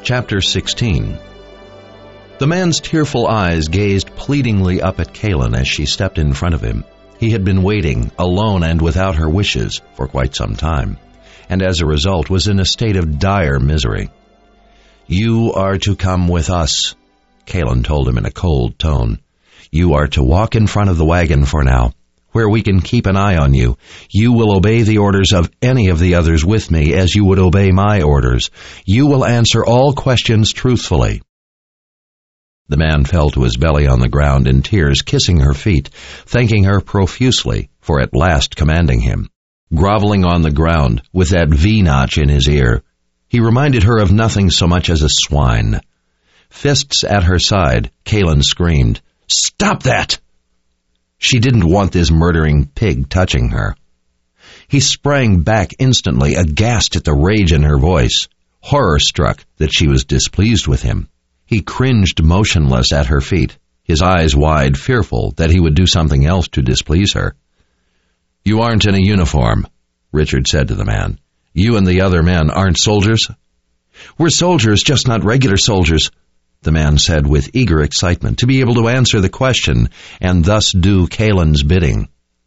Chapter 16. The man's tearful eyes gazed pleadingly up at Kaylin as she stepped in front of him. He had been waiting, alone and without her wishes, for quite some time, and as a result was in a state of dire misery. "You are to come with us," Kaylin told him in a cold tone. "You are to walk in front of the wagon for now, where we can keep an eye on you. You will obey the orders of any of the others with me as you would obey my orders. You will answer all questions truthfully." The man fell to his belly on the ground in tears, kissing her feet, thanking her profusely for at last commanding him. Groveling on the ground, with that V-notch in his ear, he reminded her of nothing so much as a swine. Fists at her side, Kaylin screamed, "Stop that!" She didn't want this murdering pig touching her. He sprang back instantly, aghast at the rage in her voice, horror-struck that she was displeased with him. He cringed motionless at her feet, his eyes wide, fearful that he would do something else to displease her. "You aren't in a uniform," Richard said to the man. "You and the other men aren't soldiers?" "We're soldiers, just not regular soldiers," the man said with eager excitement, to be able to answer the question and thus do Kaylin's bidding.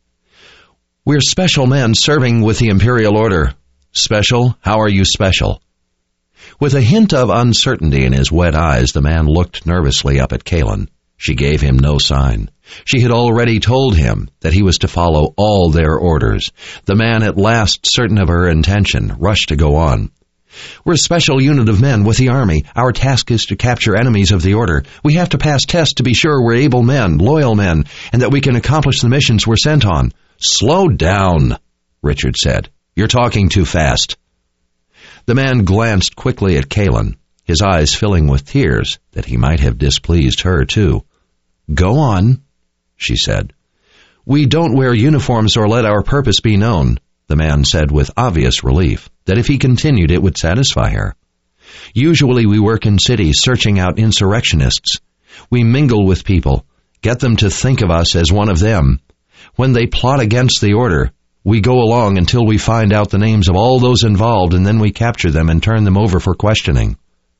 "We're special men serving with the Imperial Order." "Special? How are you special?" With a hint of uncertainty in his wet eyes, the man looked nervously up at Kaylin. She gave him no sign. She had already told him that he was to follow all their orders. The man, at last certain of her intention, rushed to go on. "We're a special unit of men with the Army. Our task is to capture enemies of the Order. We have to pass tests to be sure we're able men, loyal men, and that we can accomplish the missions we're sent on." "Slow down," Richard said. "You're talking too fast." The man glanced quickly at Kaylin, his eyes filling with tears that he might have displeased her too. "Go on," she said. "We don't wear uniforms or let our purpose be known," the man said with obvious relief, that if he continued it would satisfy her. "Usually we work in cities searching out insurrectionists. We mingle with people, get them to think of us as one of them. When they plot against the Order, we go along until we find out the names of all those involved, and then we capture them and turn them over for questioning."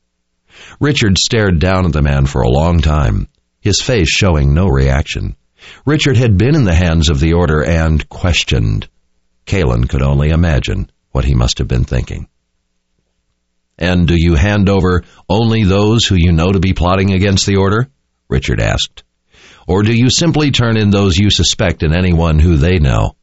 Richard stared down at the man for a long time, his face showing no reaction. Richard had been in the hands of the Order and questioned. Kaylin could only imagine what he must have been thinking. "And do you hand over only those who you know to be plotting against the Order?" Richard asked. "Or do you simply turn in those you suspect and anyone who they know?"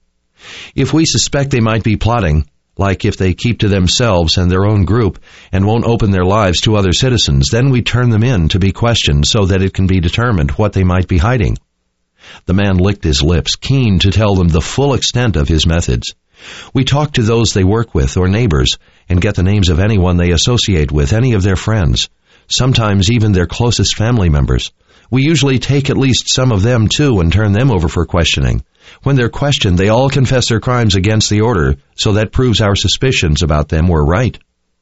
"If we suspect they might be plotting, like if they keep to themselves and their own group and won't open their lives to other citizens, then we turn them in to be questioned so that it can be determined what they might be hiding." The man licked his lips, keen to tell them the full extent of his methods. "We talk to those they work with or neighbors and get the names of anyone they associate with, any of their friends, sometimes even their closest family members. We usually take at least some of them too and turn them over for questioning. When they're questioned, they all confess their crimes against the Order, so that proves our suspicions about them were right."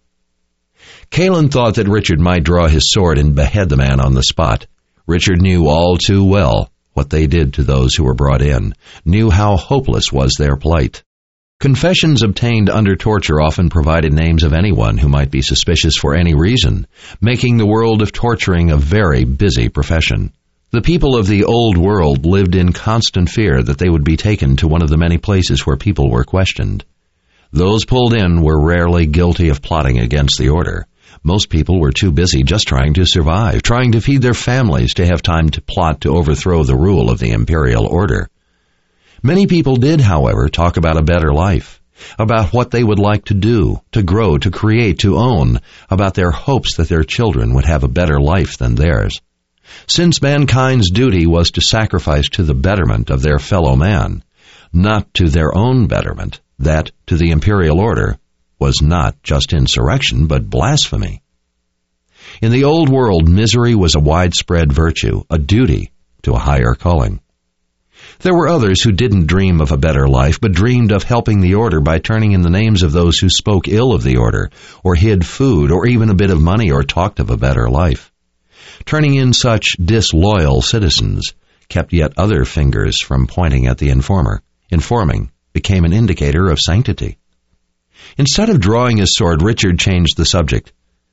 Kaylin thought that Richard might draw his sword and behead the man on the spot. Richard knew all too well what they did to those who were brought in, knew how hopeless was their plight. Confessions obtained under torture often provided names of anyone who might be suspicious for any reason, making the world of torturing a very busy profession. The people of the old world lived in constant fear that they would be taken to one of the many places where people were questioned. Those pulled in were rarely guilty of plotting against the Order. Most people were too busy just trying to survive, trying to feed their families, to have time to plot to overthrow the rule of the Imperial Order. Many people did, however, talk about a better life, about what they would like to do, to grow, to create, to own, about their hopes that their children would have a better life than theirs. Since mankind's duty was to sacrifice to the betterment of their fellow man, not to their own betterment, that, to the Imperial Order, was not just insurrection, but blasphemy. In the old world, misery was a widespread virtue, a duty to a higher calling. There were others who didn't dream of a better life, but dreamed of helping the Order by turning in the names of those who spoke ill of the Order, or hid food, or even a bit of money, or talked of a better life. Turning in such disloyal citizens kept yet other fingers from pointing at the informer. Informing became an indicator of sanctity. Instead of drawing his sword, Richard changed the subject.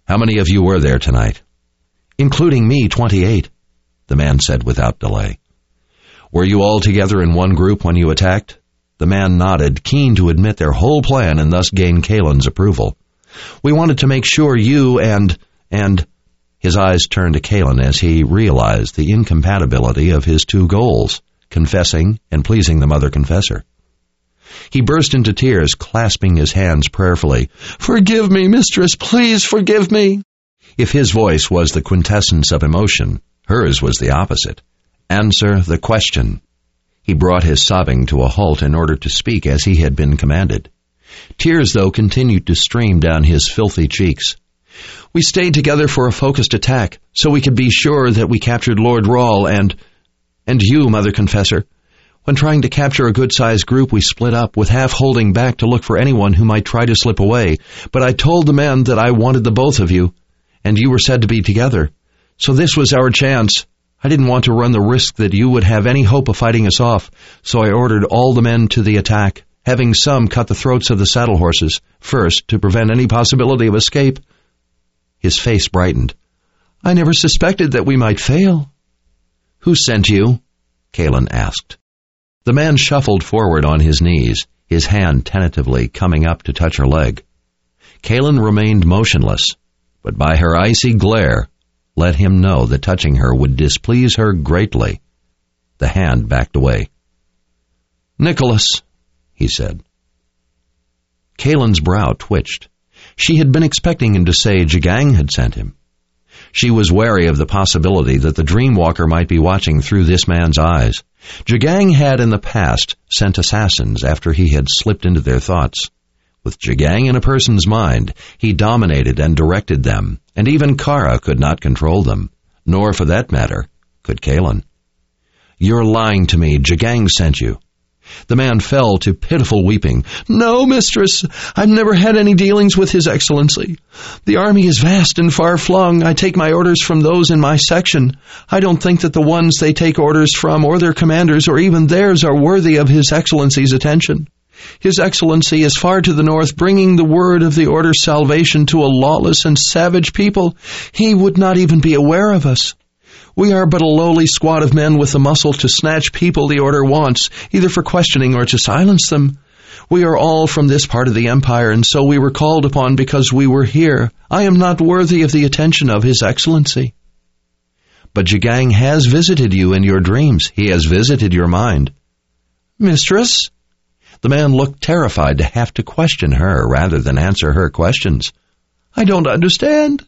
How many of you were there tonight? Including me, 28, the man said without delay. Were you all together in one group when you attacked? The man nodded, keen to admit their whole plan and thus gain Kalen's approval. We wanted to make sure you and... His eyes turned to Kalen as he realized the incompatibility of his two goals, confessing and pleasing the mother confessor. He burst into tears, clasping his hands prayerfully. Forgive me, mistress, please forgive me. If his voice was the quintessence of emotion, hers was the opposite. Answer the question. He brought his sobbing to a halt in order to speak as he had been commanded. Tears, though, continued to stream down his filthy cheeks. We stayed together for a focused attack, so we could be sure that we captured Lord Rawle and you, Mother Confessor. When trying to capture a good-sized group, we split up, with half holding back to look for anyone who might try to slip away. But I told the men that I wanted the both of you, and you were said to be together. So this was our chance. I didn't want to run the risk that you would have any hope of fighting us off, so I ordered all the men to the attack, having some cut the throats of the saddle horses first to prevent any possibility of escape. His face brightened. I never suspected that we might fail. Who sent you? Kalen asked. The man shuffled forward on his knees, his hand tentatively coming up to touch her leg. Kalen remained motionless, but by her icy glare, let him know that touching her would displease her greatly. The hand backed away. Nicholas, he said. Kalen's brow twitched. She had been expecting him to say Jagang had sent him. She was wary of the possibility that the Dreamwalker might be watching through this man's eyes. Jagang had in the past sent assassins after he had slipped into their thoughts. With Jagang in a person's mind, he dominated and directed them, and even Kara could not control them, nor, for that matter, could Kalen. You're lying to me. Jagang sent you. The man fell to pitiful weeping. No, mistress, I've never had any dealings with His Excellency. The army is vast and far-flung. I take my orders from those in my section. I don't think that the ones they take orders from, or their commanders, or even theirs, are worthy of His Excellency's attention. His Excellency is far to the north, bringing the word of the Order's salvation to a lawless and savage people. He would not even be aware of us. We are but a lowly squad of men with the muscle to snatch people the Order wants, either for questioning or to silence them. We are all from this part of the Empire, and so we were called upon because we were here. I am not worthy of the attention of His Excellency. But Jagang has visited you in your dreams. He has visited your mind. Mistress? The man looked terrified to have to question her rather than answer her questions. I don't understand.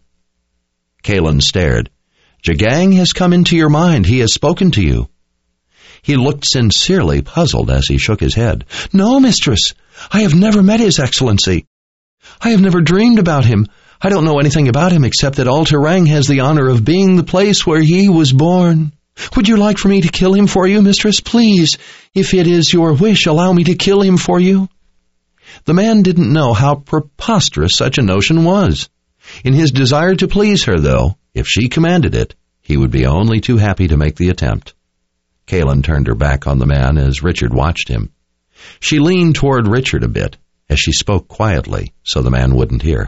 Kalen stared. Jagang has come into your mind. He has spoken to you. He looked sincerely puzzled as he shook his head. No, mistress. I have never met His Excellency. I have never dreamed about him. I don't know anything about him except that Altarang has the honor of being the place where he was born. Would you like for me to kill him for you, mistress? Please, if it is your wish, allow me to kill him for you. The man didn't know how preposterous such a notion was. In his desire to please her, though, if she commanded it, he would be only too happy to make the attempt. Kalen turned her back on the man as Richard watched him. She leaned toward Richard a bit as she spoke quietly so the man wouldn't hear.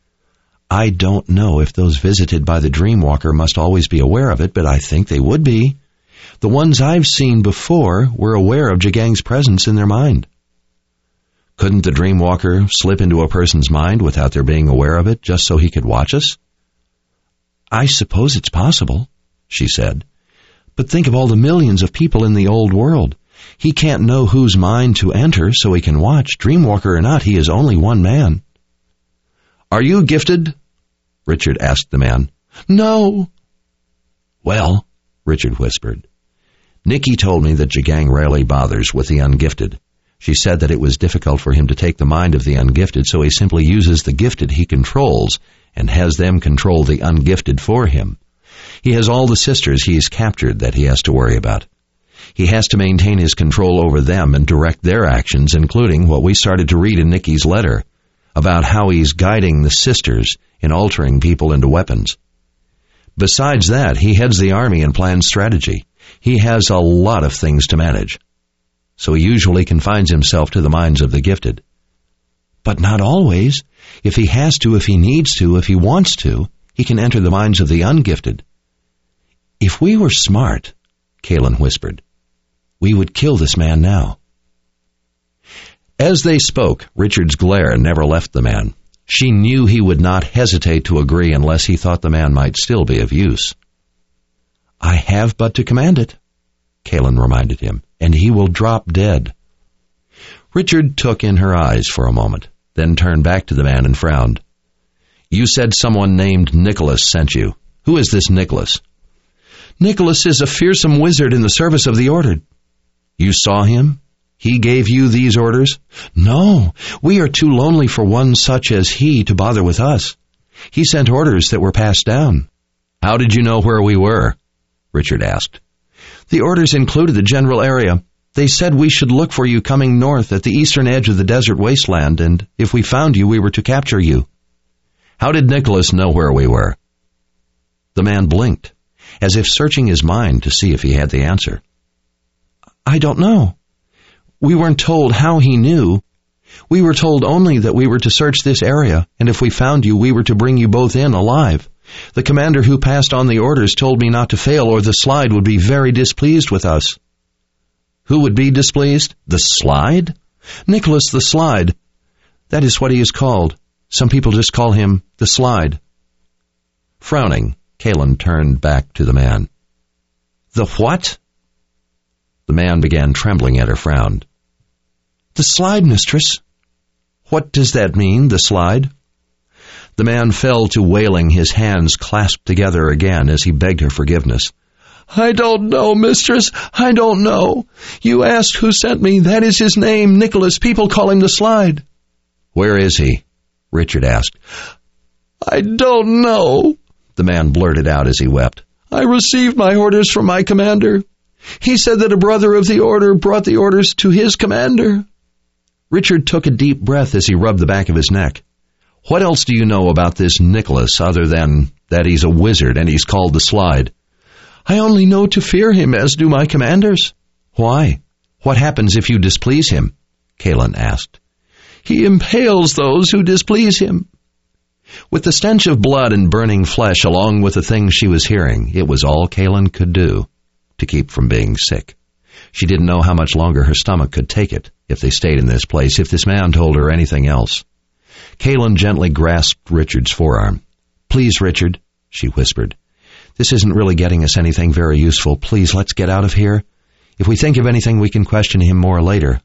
I don't know if those visited by the Dreamwalker must always be aware of it, but I think they would be. The ones I've seen before were aware of Jagang's presence in their mind. Couldn't the Dreamwalker slip into a person's mind without their being aware of it, just so he could watch us? I suppose it's possible, she said. But think of all the millions of people in the old world. He can't know whose mind to enter so he can watch. Dreamwalker or not, he is only one man. Are you gifted? Richard asked the man. No. Well, Richard whispered, Nikki told me that Jagang rarely bothers with the ungifted. She said that it was difficult for him to take the mind of the ungifted, so he simply uses the gifted he controls and has them control the ungifted for him. He has all the sisters he's captured that he has to worry about. He has to maintain his control over them and direct their actions, including what we started to read in Nikki's letter, about how he's guiding the sisters in altering people into weapons. Besides that, he heads the army and plans strategy. He has a lot of things to manage. So he usually confines himself to the minds of the gifted. But not always. If he has to, if he needs to, if he wants to, he can enter the minds of the ungifted. If we were smart, Kaelin whispered, we would kill this man now. As they spoke, Richard's glare never left the man. She knew he would not hesitate to agree unless he thought the man might still be of use. I have but to command it, Kaelin reminded him, and he will drop dead. Richard took in her eyes for a moment, then turned back to the man and frowned. You said someone named Nicholas sent you. Who is this Nicholas? Nicholas is a fearsome wizard in the service of the Order. You saw him? He gave you these orders? No, we are too lonely for one such as he to bother with us. He sent orders that were passed down. How did you know where we were? Richard asked. The orders included the general area. They said we should look for you coming north at the eastern edge of the desert wasteland, and if we found you, we were to capture you. How did Nicholas know where we were? The man blinked, as if searching his mind to see if he had the answer. I don't know. We weren't told how he knew. We were told only that we were to search this area, and if we found you, we were to bring you both in alive. The commander who passed on the orders told me not to fail, or the Slide would be very displeased with us. Who would be displeased? The Slide? Nicholas the Slide. That is what he is called. Some people just call him the Slide. Frowning, Kaelin turned back to the man. The what? The man began trembling at her frown. The Slide, mistress. What does that mean, the Slide? The man fell to wailing, his hands clasped together again as he begged her forgiveness. I don't know, mistress. I don't know. You asked who sent me. That is his name, Nicholas. People call him the Slide. Where is he? Richard asked. I don't know, the man blurted out as he wept. I received my orders from my commander. He said that a brother of the Order brought the orders to his commander. Richard took a deep breath as he rubbed the back of his neck. What else do you know about this Nicholas other than that he's a wizard and he's called the Slide? I only know to fear him, as do my commanders. Why? What happens if you displease him? Kaelin asked. He impales those who displease him. With the stench of blood and burning flesh along with the things she was hearing, it was all Kaelin could do to keep from being sick. She didn't know how much longer her stomach could take it if they stayed in this place, if this man told her anything else. Kaelin gently grasped Richard's forearm. Please, Richard, she whispered. This isn't really getting us anything very useful. Please, let's get out of here. If we think of anything, we can question him more later.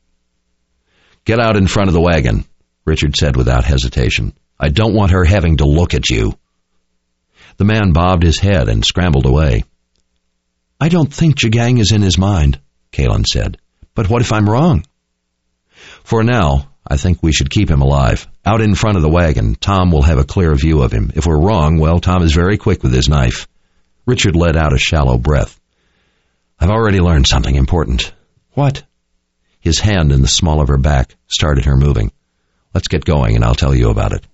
Get out in front of the wagon, Richard said without hesitation. I don't want her having to look at you. The man bobbed his head and scrambled away. I don't think Jagang is in his mind, Kaelin said. But what if I'm wrong? For now, I think we should keep him alive. Out in front of the wagon, Tom will have a clear view of him. If we're wrong, well, Tom is very quick with his knife. Richard let out a shallow breath. I've already learned something important. What? His hand in the small of her back started her moving. Let's get going and I'll tell you about it.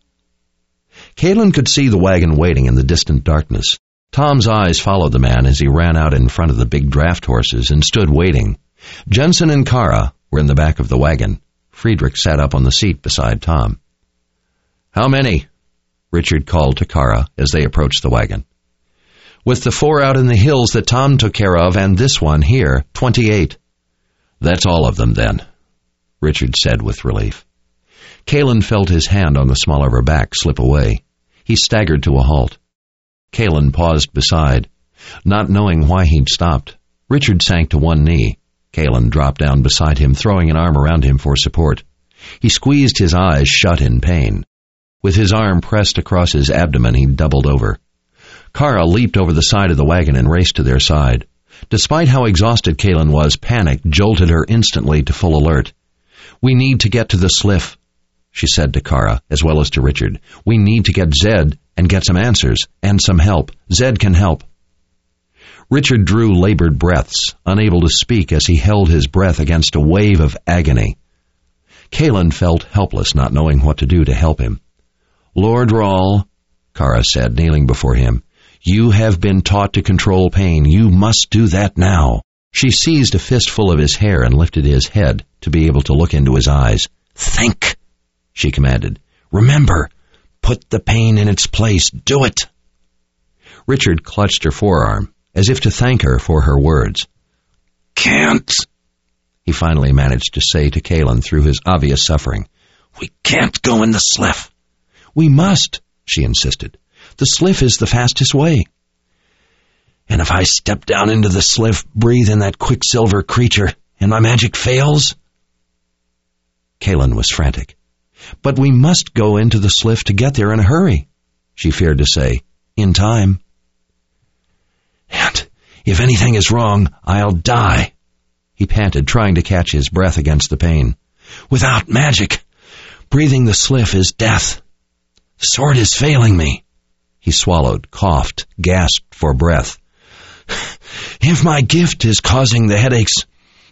Kaelin could see the wagon waiting in the distant darkness. Tom's eyes followed the man as he ran out in front of the big draft horses and stood waiting. Jensen and Kara were in the back of the wagon. Friedrich sat up on the seat beside Tom. How many? Richard called to Kara as they approached the wagon. With the 4 out in the hills that Tom took care of and this one here, 28. That's all of them, then, Richard said with relief. Kaelin felt his hand on the small of her back slip away. He staggered to a halt. Kaelin paused beside. Not knowing why he'd stopped, Richard sank to one knee. Kaelin dropped down beside him, throwing an arm around him for support. He squeezed his eyes shut in pain. With his arm pressed across his abdomen, he doubled over. Kara leaped over the side of the wagon and raced to their side. Despite how exhausted Kaelin was, panic jolted her instantly to full alert. We need to get to the Sliff, she said to Kara, as well as to Richard. We need to get Zed and get some answers and some help. Zed can help. Richard drew labored breaths, unable to speak as he held his breath against a wave of agony. Kaelin felt helpless, not knowing what to do to help him. Lord Rahl, Kara said, kneeling before him, you have been taught to control pain. You must do that now. She seized a fistful of his hair and lifted his head to be able to look into his eyes. Think, she commanded. "Remember, put the pain in its place. Do it." Richard clutched her forearm, as if to thank her for her words. "Can't," he finally managed to say to Kaylin through his obvious suffering. "We can't go in the Sliff." "We must," she insisted. "The Sliff is the fastest way." "And if I step down into the Sliff, breathe in that quicksilver creature, and my magic fails?" Kaylin was frantic. "But we must go into the Sliff to get there in a hurry," she feared to say. "In time." "And if anything is wrong, I'll die," he panted, trying to catch his breath against the pain. "Without magic, breathing the Sliff is death. The sword is failing me." He swallowed, coughed, gasped for breath. "If my gift is causing the headaches,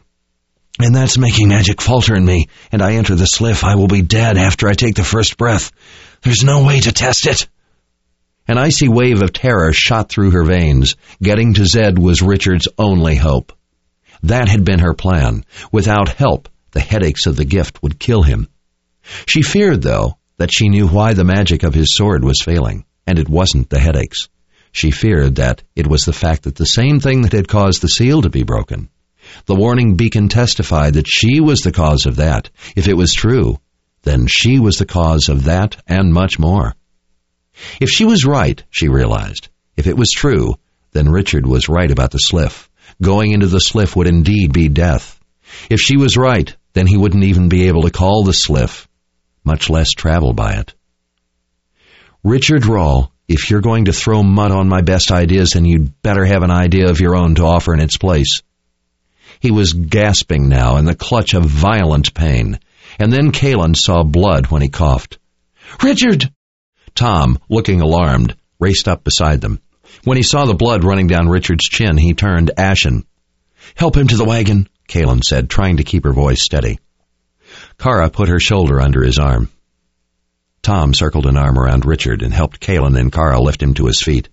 and that's making magic falter in me, and I enter the Sliff, I will be dead after I take the first breath. There's no way to test it." An icy wave of terror shot through her veins. Getting to Zed was Richard's only hope. That had been her plan. Without help, the headaches of the gift would kill him. She feared, though, that she knew why the magic of his sword was failing, and it wasn't the headaches. She feared that it was the fact that the same thing that had caused the seal to be broken. The warning beacon testified that she was the cause of that. If it was true, then she was the cause of that and much more. If she was right, she realized, if it was true, then Richard was right about the Sliff. Going into the Sliff would indeed be death. If she was right, then he wouldn't even be able to call the Sliff, much less travel by it. "Richard Rahl, if you're going to throw mud on my best ideas, then you'd better have an idea of your own to offer in its place." He was gasping now in the clutch of violent pain, and then Kaylin saw blood when he coughed. "Richard!" Tom, looking alarmed, raced up beside them. When he saw the blood running down Richard's chin, he turned ashen. "Help him to the wagon," Kaylin said, trying to keep her voice steady. Kara put her shoulder under his arm. Tom circled an arm around Richard and helped Kaylin and Kara lift him to his feet.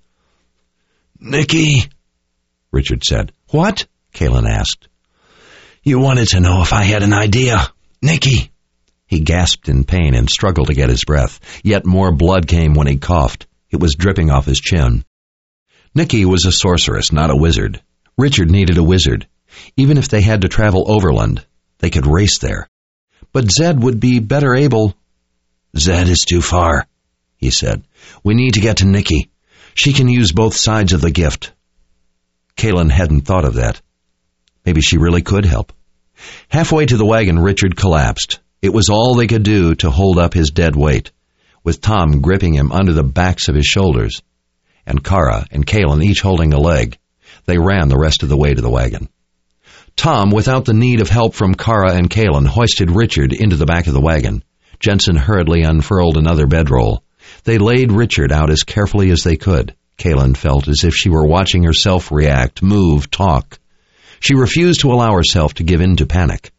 "Nikki," Richard said. "What?" Kaylin asked. "You wanted to know if I had an idea. Nikki." He gasped in pain and struggled to get his breath, yet more blood came when he coughed. It was dripping off his chin. Nikki was a sorceress, not a wizard. Richard needed a wizard. Even if they had to travel overland, they could race there. But Zed would be better able. "Zed is too far," he said. "We need to get to Nikki. She can use both sides of the gift." Kaylin hadn't thought of that. Maybe she really could help. Halfway to the wagon, Richard collapsed. It was all they could do to hold up his dead weight, with Tom gripping him under the backs of his shoulders, and Kara and Kaylin each holding a leg. They ran the rest of the way to the wagon. Tom, without the need of help from Kara and Kaylin, hoisted Richard into the back of the wagon. Jensen hurriedly unfurled another bedroll. They laid Richard out as carefully as they could. Kaylin felt as if she were watching herself react, move, talk. She refused to allow herself to give in to panic.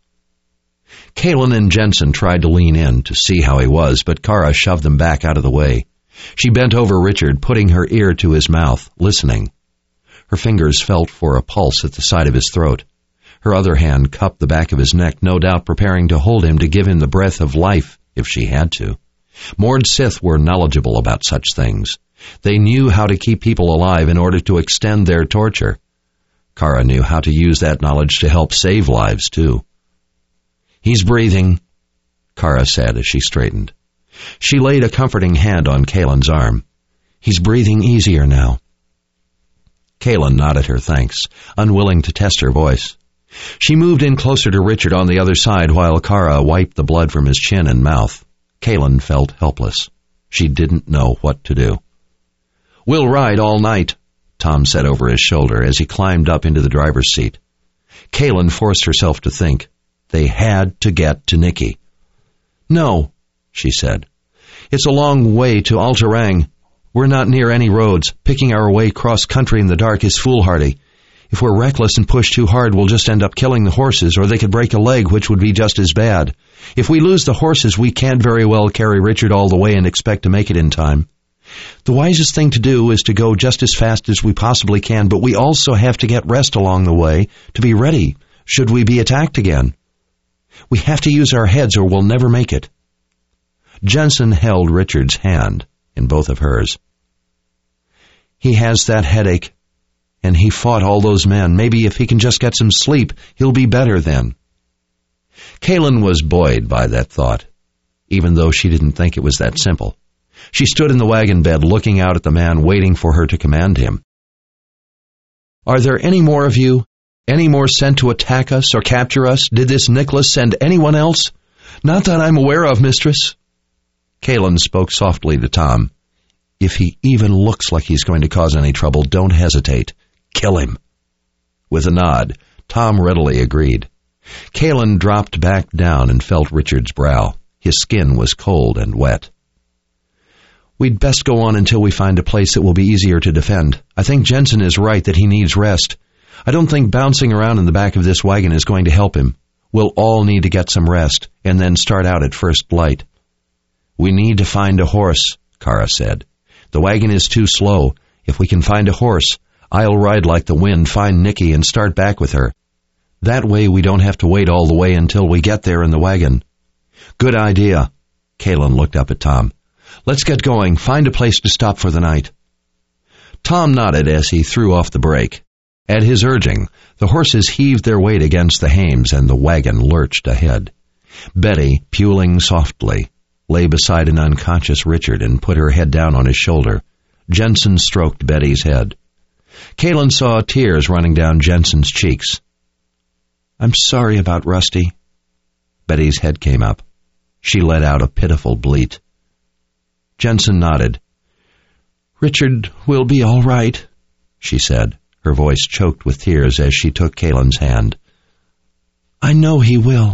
Kaylin and Jensen tried to lean in to see how he was, but Kara shoved them back out of the way. She bent over Richard, putting her ear to his mouth, listening. Her fingers felt for a pulse at the side of his throat. Her other hand cupped the back of his neck, no doubt preparing to hold him to give him the breath of life if she had to. Mord Sith were knowledgeable about such things. They knew how to keep people alive in order to extend their torture. Kara knew how to use that knowledge to help save lives, too. "He's breathing," Kara said as she straightened. She laid a comforting hand on Kaylin's arm. "He's breathing easier now." Kaylin nodded her thanks, unwilling to test her voice. She moved in closer to Richard on the other side while Kara wiped the blood from his chin and mouth. Kaylin felt helpless. She didn't know what to do. "We'll ride all night," Tom said over his shoulder as he climbed up into the driver's seat. Kaylin forced herself to think. They had to get to Nikki. "No," she said. "It's a long way to Altarang. We're not near any roads. Picking our way cross-country in the dark is foolhardy. If we're reckless and push too hard, we'll just end up killing the horses, or they could break a leg, which would be just as bad. If we lose the horses, we can't very well carry Richard all the way and expect to make it in time. The wisest thing to do is to go just as fast as we possibly can, but we also have to get rest along the way to be ready, should we be attacked again. We have to use our heads or we'll never make it." Jensen held Richard's hand in both of hers. "He has that headache, and he fought all those men. Maybe if he can just get some sleep, he'll be better then." Kaylin was buoyed by that thought, even though she didn't think it was that simple. She stood in the wagon bed looking out at the man, waiting for her to command him. "Are there any more of you? Any more sent to attack us or capture us? Did this Nicholas send anyone else?" "Not that I'm aware of, mistress." Kaylin spoke softly to Tom. "If he even looks like he's going to cause any trouble, don't hesitate. Kill him." With a nod, Tom readily agreed. Kaylin dropped back down and felt Richard's brow. His skin was cold and wet. "We'd best go on until we find a place that will be easier to defend. I think Jensen is right that he needs rest. I don't think bouncing around in the back of this wagon is going to help him. We'll all need to get some rest and then start out at first light." "We need to find a horse," Kara said. "The wagon is too slow. If we can find a horse, I'll ride like the wind, find Nikki, and start back with her. That way we don't have to wait all the way until we get there in the wagon." "Good idea." Kaylin looked up at Tom. "Let's get going. Find a place to stop for the night." Tom nodded as he threw off the brake. At his urging, the horses heaved their weight against the hames and the wagon lurched ahead. Betty, puling softly, lay beside an unconscious Richard and put her head down on his shoulder. Jensen stroked Betty's head. Kaylin saw tears running down Jensen's cheeks. "I'm sorry about Rusty." Betty's head came up. She let out a pitiful bleat. Jensen nodded. "Richard will be all right," she said, her voice choked with tears as she took Kaylin's hand. "I know he will."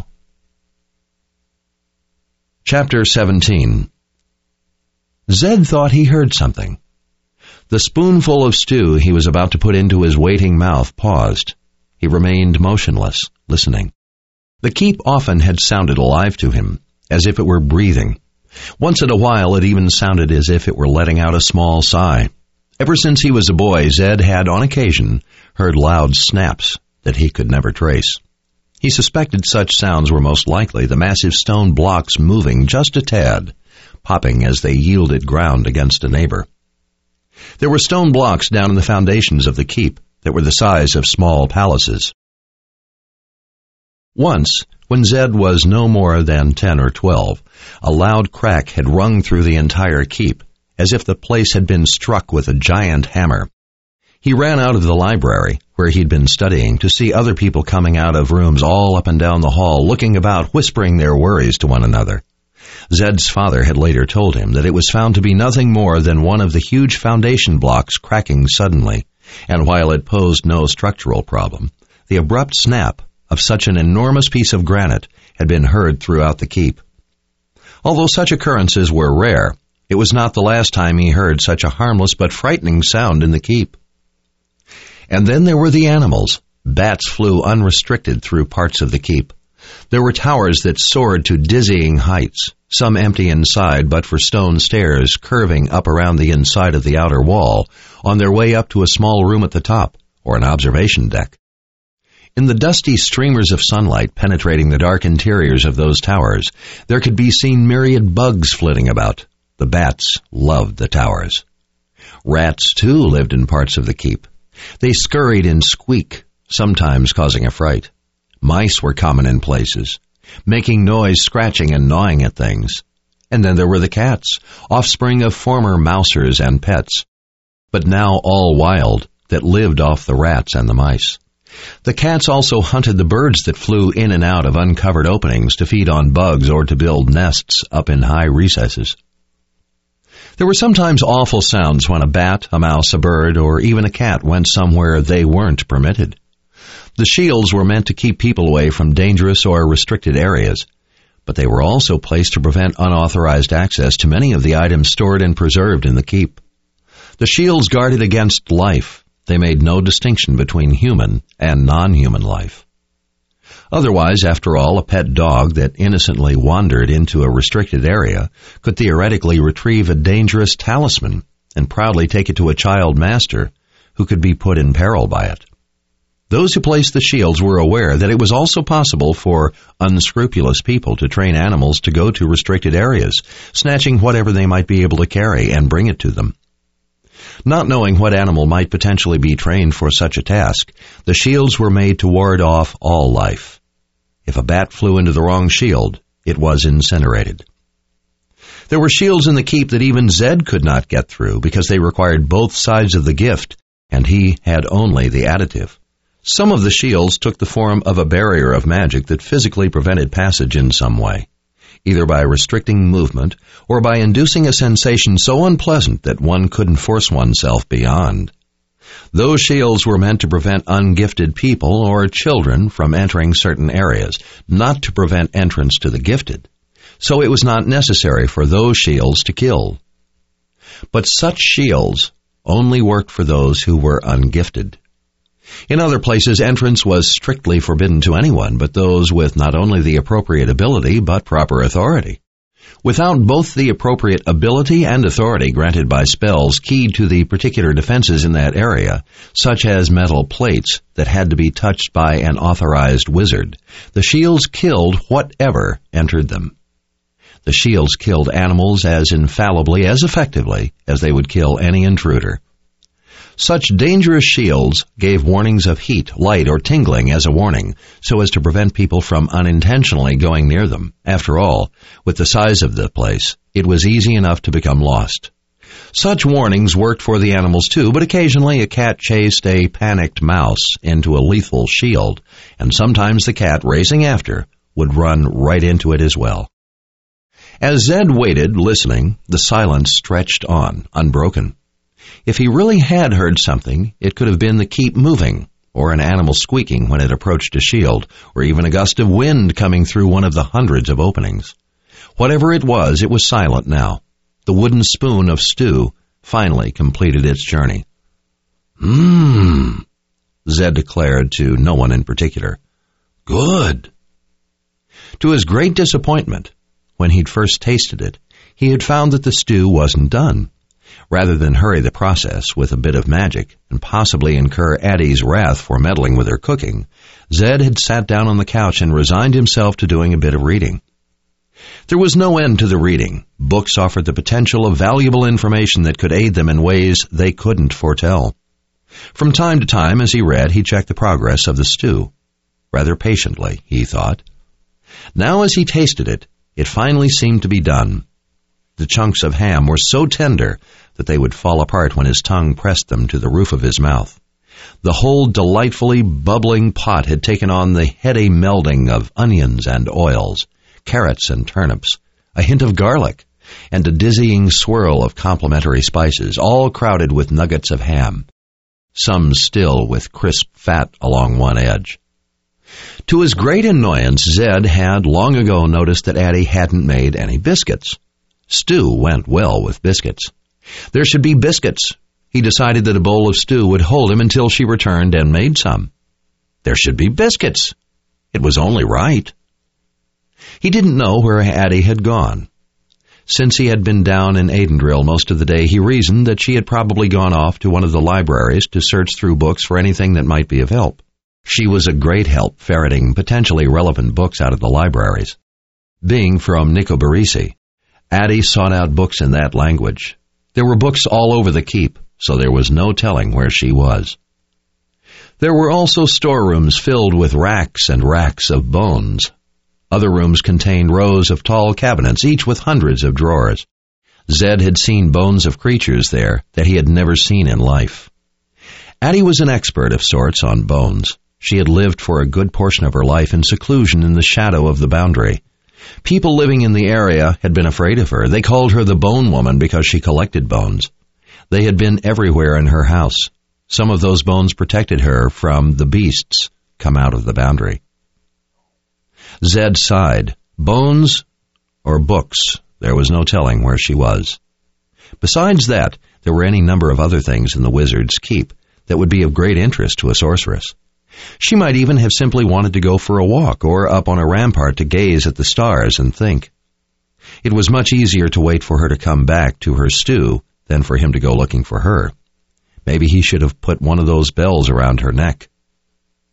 Chapter 17. Zed thought he heard something. The spoonful of stew he was about to put into his waiting mouth paused. He remained motionless, listening. The keep often had sounded alive to him, as if it were breathing. Once in a while it even sounded as if it were letting out a small sigh. Ever since he was a boy, Zed had, on occasion, heard loud snaps that he could never trace. He suspected such sounds were most likely the massive stone blocks moving just a tad, popping as they yielded ground against a neighbor. There were stone blocks down in the foundations of the keep that were the size of small palaces. Once, when Zed was no more than 10 or 12, a loud crack had rung through the entire keep, as if the place had been struck with a giant hammer. He ran out of the library, where he'd been studying, to see other people coming out of rooms all up and down the hall, looking about, whispering their worries to one another. Zed's father had later told him that it was found to be nothing more than one of the huge foundation blocks cracking suddenly, and while it posed no structural problem, the abrupt snap of such an enormous piece of granite had been heard throughout the keep. Although such occurrences were rare, it was not the last time he heard such a harmless but frightening sound in the keep. And then there were the animals. Bats flew unrestricted through parts of the keep. There were towers that soared to dizzying heights, some empty inside but for stone stairs curving up around the inside of the outer wall, on their way up to a small room at the top, or an observation deck. In the dusty streamers of sunlight penetrating the dark interiors of those towers, there could be seen myriad bugs flitting about. The bats loved the towers. Rats, too, lived in parts of the keep. They scurried and squeaked, sometimes causing a fright. Mice were common in places, making noise, scratching and gnawing at things. And then there were the cats, offspring of former mousers and pets, but now all wild, that lived off the rats and the mice. The cats also hunted the birds that flew in and out of uncovered openings to feed on bugs or to build nests up in high recesses. There were sometimes awful sounds when a bat, a mouse, a bird, or even a cat went somewhere they weren't permitted. The shields were meant to keep people away from dangerous or restricted areas, but they were also placed to prevent unauthorized access to many of the items stored and preserved in the keep. The shields guarded against life. They made no distinction between human and non-human life. Otherwise, after all, a pet dog that innocently wandered into a restricted area could theoretically retrieve a dangerous talisman and proudly take it to a child master who could be put in peril by it. Those who placed the shields were aware that it was also possible for unscrupulous people to train animals to go to restricted areas, snatching whatever they might be able to carry and bring it to them. Not knowing what animal might potentially be trained for such a task, the shields were made to ward off all life. If a bat flew into the wrong shield, it was incinerated. There were shields in the keep that even Zed could not get through because they required both sides of the gift, and he had only the additive. Some of the shields took the form of a barrier of magic that physically prevented passage in some way, either by restricting movement or by inducing a sensation so unpleasant that one couldn't force oneself beyond. Those shields were meant to prevent ungifted people or children from entering certain areas, not to prevent entrance to the gifted. So it was not necessary for those shields to kill. But such shields only worked for those who were ungifted. In other places, entrance was strictly forbidden to anyone but those with not only the appropriate ability but proper authority. Without both the appropriate ability and authority granted by spells keyed to the particular defenses in that area, such as metal plates that had to be touched by an authorized wizard, the shields killed whatever entered them. The shields killed animals as infallibly, as effectively, as they would kill any intruder. Such dangerous shields gave warnings of heat, light, or tingling as a warning, so as to prevent people from unintentionally going near them. After all, with the size of the place, it was easy enough to become lost. Such warnings worked for the animals too, but occasionally a cat chased a panicked mouse into a lethal shield, and sometimes the cat, racing after, would run right into it as well. As Zed waited, listening, the silence stretched on, unbroken. If he really had heard something, it could have been the keep moving, or an animal squeaking when it approached a shield, or even a gust of wind coming through one of the hundreds of openings. Whatever it was silent now. The wooden spoon of stew finally completed its journey. Zed declared to no one in particular. Good. To his great disappointment, when he'd first tasted it, he had found that the stew wasn't done. Rather than hurry the process with a bit of magic and possibly incur Addie's wrath for meddling with her cooking, Zed had sat down on the couch and resigned himself to doing a bit of reading. There was no end to the reading. Books offered the potential of valuable information that could aid them in ways they couldn't foretell. From time to time, as he read, he checked the progress of the stew. Rather patiently, he thought. Now as he tasted it, it finally seemed to be done. The chunks of ham were so tender that they would fall apart when his tongue pressed them to the roof of his mouth. The whole delightfully bubbling pot had taken on the heady melding of onions and oils, carrots and turnips, a hint of garlic, and a dizzying swirl of complementary spices, all crowded with nuggets of ham, some still with crisp fat along one edge. To his great annoyance, Zed had long ago noticed that Addie hadn't made any biscuits. Stew went well with biscuits. There should be biscuits. He decided that a bowl of stew would hold him until she returned and made some. There should be biscuits. It was only right. He didn't know where Addie had gone. Since he had been down in Aidendrill most of the day, he reasoned that she had probably gone off to one of the libraries to search through books for anything that might be of help. She was a great help ferreting potentially relevant books out of the libraries. Being from Nicobarese, Addie sought out books in that language. There were books all over the keep, so there was no telling where she was. There were also storerooms filled with racks and racks of bones. Other rooms contained rows of tall cabinets, each with hundreds of drawers. Zed had seen bones of creatures there that he had never seen in life. Addie was an expert of sorts on bones. She had lived for a good portion of her life in seclusion in the shadow of the boundary. People living in the area had been afraid of her. They called her the Bone Woman because she collected bones. They had been everywhere in her house. Some of those bones protected her from the beasts come out of the boundary. Zed sighed. Bones or books, there was no telling where she was. Besides that, there were any number of other things in the wizard's keep that would be of great interest to a sorceress. She might even have simply wanted to go for a walk or up on a rampart to gaze at the stars and think. It was much easier to wait for her to come back to her stew than for him to go looking for her. Maybe he should have put one of those bells around her neck.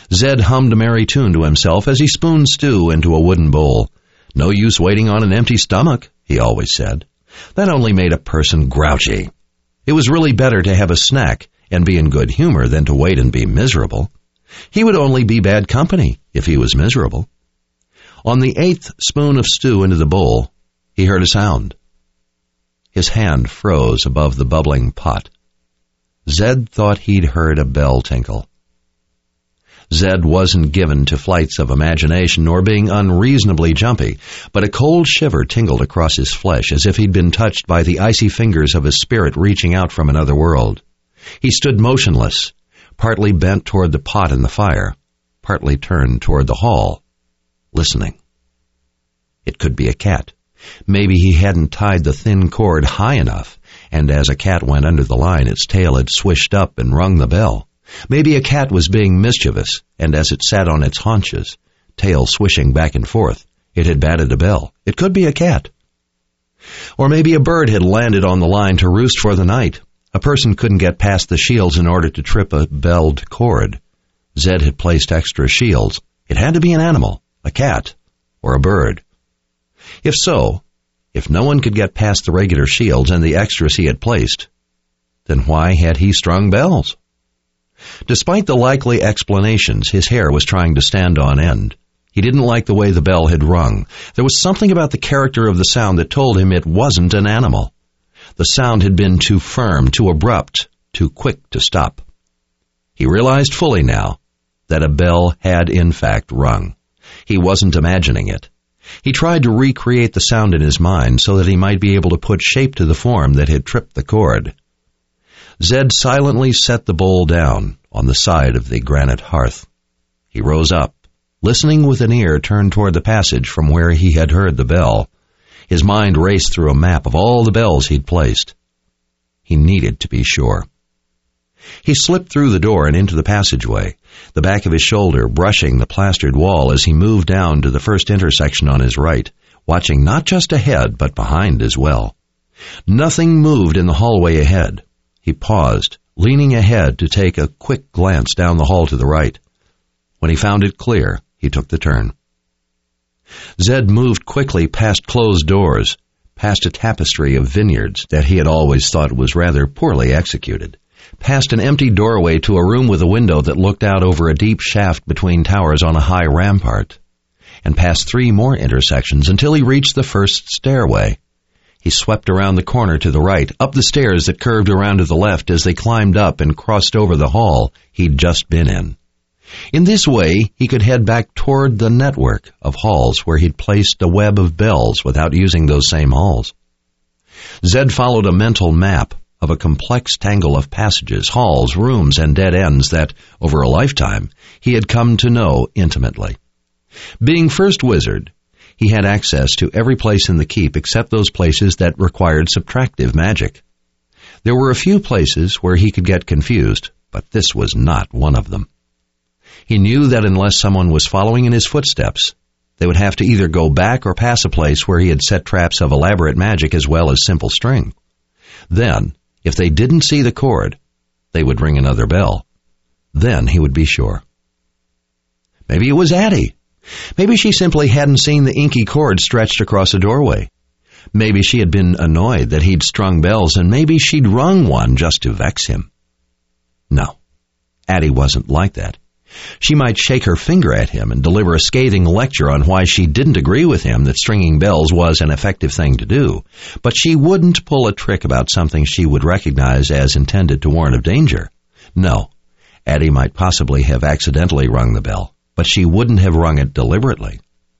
Zed hummed a merry tune to himself as he spooned stew into a wooden bowl. No use waiting on an empty stomach, he always said. That only made a person grouchy. It was really better to have a snack and be in good humor than to wait and be miserable. He would only be bad company if he was miserable. On the 8th spoon of stew into the bowl, he heard a sound. His hand froze above the bubbling pot. Zed thought he'd heard a bell tinkle. Zed wasn't given to flights of imagination nor being unreasonably jumpy, but a cold shiver tingled across his flesh as if he'd been touched by the icy fingers of a spirit reaching out from another world. He stood motionless, partly bent toward the pot in the fire, partly turned toward the hall, listening. It could be a cat. Maybe he hadn't tied the thin cord high enough, and as a cat went under the line, its tail had swished up and rung the bell. Maybe a cat was being mischievous, and as it sat on its haunches, tail swishing back and forth, it had batted a bell. It could be a cat. Or maybe a bird had landed on the line to roost for the night. A person couldn't get past the shields in order to trip a belled cord. Zed had placed extra shields. It had to be an animal, a cat, or a bird. If so, if no one could get past the regular shields and the extras he had placed, then why had he strung bells? Despite the likely explanations, his hair was trying to stand on end. He didn't like the way the bell had rung. There was something about the character of the sound that told him it wasn't an animal. The sound had been too firm, too abrupt, too quick to stop. He realized fully now that a bell had in fact rung. He wasn't imagining it. He tried to recreate the sound in his mind so that he might be able to put shape to the form that had tripped the cord. Zed silently set the bowl down on the side of the granite hearth. He rose up, listening with an ear turned toward the passage from where he had heard the bell. His mind raced through a map of all the bells he'd placed. He needed to be sure. He slipped through the door and into the passageway, the back of his shoulder brushing the plastered wall as he moved down to the first intersection on his right, watching not just ahead but behind as well. Nothing moved in the hallway ahead. He paused, leaning ahead to take a quick glance down the hall to the right. When he found it clear, he took the turn. Zed moved quickly past closed doors, past a tapestry of vineyards that he had always thought was rather poorly executed, past an empty doorway to a room with a window that looked out over a deep shaft between towers on a high rampart, and past 3 more intersections until he reached the first stairway. He swept around the corner to the right, up the stairs that curved around to the left as they climbed up and crossed over the hall he'd just been in. In this way, he could head back toward the network of halls where he'd placed a web of bells without using those same halls. Zed followed a mental map of a complex tangle of passages, halls, rooms, and dead ends that, over a lifetime, he had come to know intimately. Being first wizard, he had access to every place in the keep except those places that required subtractive magic. There were a few places where he could get confused, but this was not one of them. He knew that unless someone was following in his footsteps, they would have to either go back or pass a place where he had set traps of elaborate magic as well as simple string. Then, if they didn't see the cord, they would ring another bell. Then he would be sure. Maybe it was Addie. Maybe she simply hadn't seen the inky cord stretched across a doorway. Maybe she had been annoyed that he'd strung bells, and maybe she'd rung one just to vex him. No, Addie wasn't like that. She might shake her finger at him and deliver a scathing lecture on why she didn't agree with him that stringing bells was an effective thing to do, but she wouldn't pull a trick about something she would recognize as intended to warn of danger. No, Addie might possibly have accidentally rung the bell, but she wouldn't have rung it deliberately.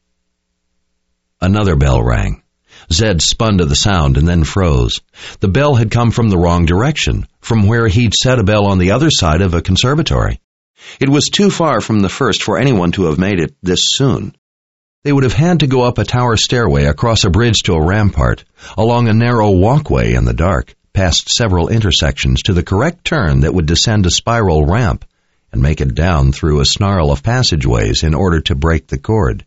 Another bell rang. Zed spun to the sound and then froze. The bell had come from the wrong direction, from where he'd set a bell on the other side of a conservatory. It was too far from the first for anyone to have made it this soon. They would have had to go up a tower stairway, across a bridge to a rampart, along a narrow walkway in the dark, past several intersections to the correct turn that would descend a spiral ramp and make it down through a snarl of passageways in order to break the cord.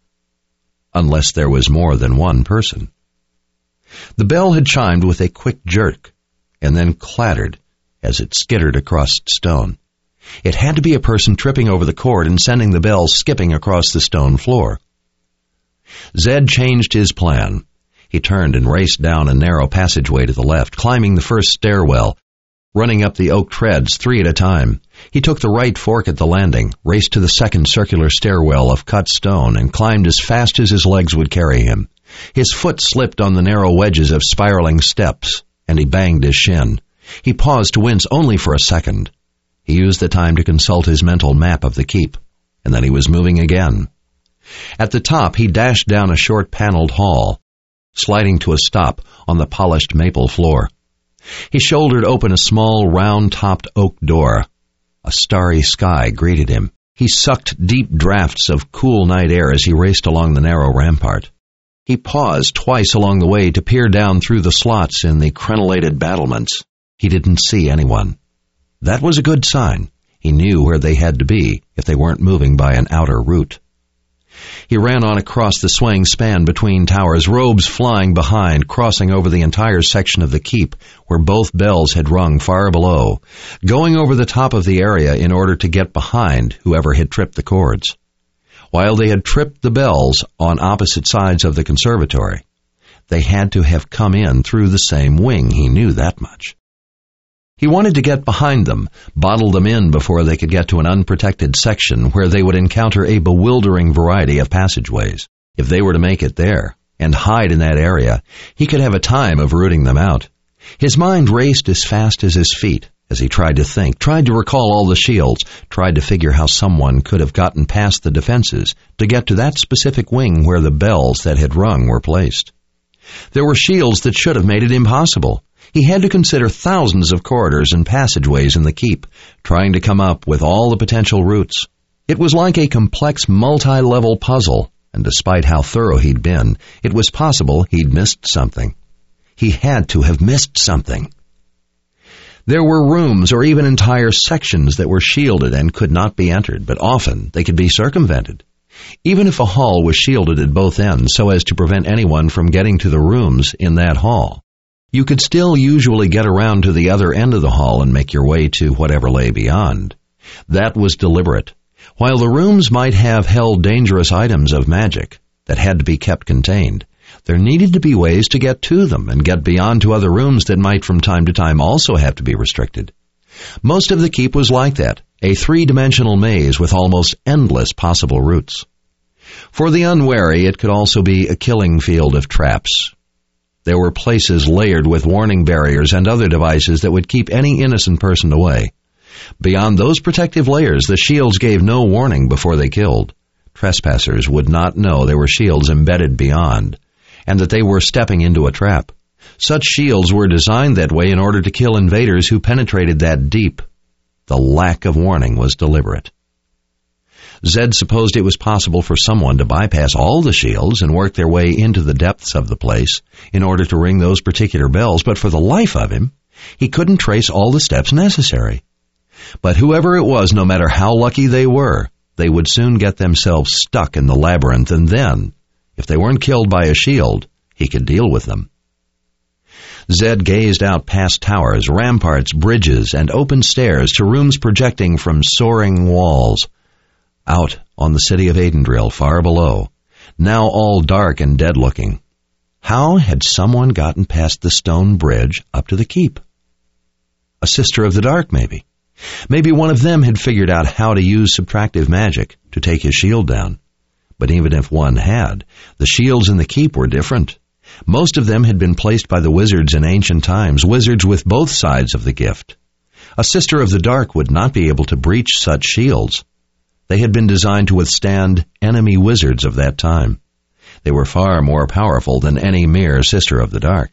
Unless there was more than one person. The bell had chimed with a quick jerk, and then clattered as it skittered across stone. It had to be a person tripping over the cord and sending the bells skipping across the stone floor. Zed changed his plan. He turned and raced down a narrow passageway to the left, climbing the first stairwell, running up the oak treads 3 at a time. He took the right fork at the landing, raced to the second circular stairwell of cut stone, and climbed as fast as his legs would carry him. His foot slipped on the narrow wedges of spiraling steps, and he banged his shin. He paused to wince only for a second. He used the time to consult his mental map of the keep, and then he was moving again. At the top, he dashed down a short paneled hall, sliding to a stop on the polished maple floor. He shouldered open a small, round-topped oak door. A starry sky greeted him. He sucked deep draughts of cool night air as he raced along the narrow rampart. He paused twice along the way to peer down through the slots in the crenellated battlements. He didn't see anyone. That was a good sign. He knew where they had to be if they weren't moving by an outer route. He ran on across the swaying span between towers, robes flying behind, crossing over the entire section of the keep where both bells had rung far below, going over the top of the area in order to get behind whoever had tripped the cords. While they had tripped the bells on opposite sides of the conservatory, they had to have come in through the same wing. He knew that much. He wanted to get behind them, bottle them in before they could get to an unprotected section where they would encounter a bewildering variety of passageways. If they were to make it there and hide in that area, he could have a time of rooting them out. His mind raced as fast as his feet as he tried to think, tried to recall all the shields, tried to figure how someone could have gotten past the defenses to get to that specific wing where the bells that had rung were placed. There were shields that should have made it impossible. He had to consider thousands of corridors and passageways in the keep, trying to come up with all the potential routes. It was like a complex multi-level puzzle, and despite how thorough he'd been, it was possible he'd missed something. He had to have missed something. There were rooms or even entire sections that were shielded and could not be entered, but often they could be circumvented. Even if a hall was shielded at both ends so as to prevent anyone from getting to the rooms in that hall, you could still usually get around to the other end of the hall and make your way to whatever lay beyond. That was deliberate. While the rooms might have held dangerous items of magic that had to be kept contained, there needed to be ways to get to them and get beyond to other rooms that might from time to time also have to be restricted. Most of the keep was like that, a 3-dimensional maze with almost endless possible routes. For the unwary, it could also be a killing field of traps. There were places layered with warning barriers and other devices that would keep any innocent person away. Beyond those protective layers, the shields gave no warning before they killed. Trespassers would not know there were shields embedded beyond, and that they were stepping into a trap. Such shields were designed that way in order to kill invaders who penetrated that deep. The lack of warning was deliberate. Zed supposed it was possible for someone to bypass all the shields and work their way into the depths of the place in order to ring those particular bells, but for the life of him, he couldn't trace all the steps necessary. But whoever it was, no matter how lucky they were, they would soon get themselves stuck in the labyrinth, and then, if they weren't killed by a shield, he could deal with them. Zed gazed out past towers, ramparts, bridges, and open stairs to rooms projecting from soaring walls, out on the city of Aidendrill far below, now all dark and dead-looking. How had someone gotten past the stone bridge up to the keep? A Sister of the Dark, maybe. Maybe one of them had figured out how to use subtractive magic to take his shield down. But even if one had, the shields in the keep were different. Most of them had been placed by the wizards in ancient times, wizards with both sides of the gift. A Sister of the Dark would not be able to breach such shields. They had been designed to withstand enemy wizards of that time. They were far more powerful than any mere Sister of the Dark.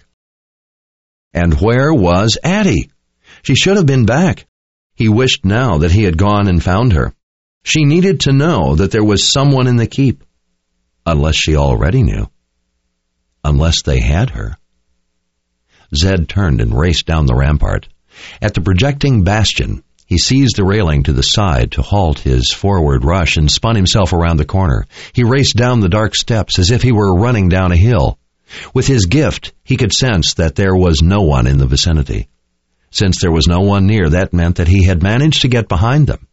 And where was Addie? She should have been back. He wished now that he had gone and found her. She needed to know that there was someone in the keep. Unless she already knew. Unless they had her. Zed turned and raced down the rampart. At the projecting bastion, he seized the railing to the side to halt his forward rush and spun himself around the corner. He raced down the dark steps as if he were running down a hill. With his gift, he could sense that there was no one in the vicinity. Since there was no one near, that meant that he had managed to get behind them.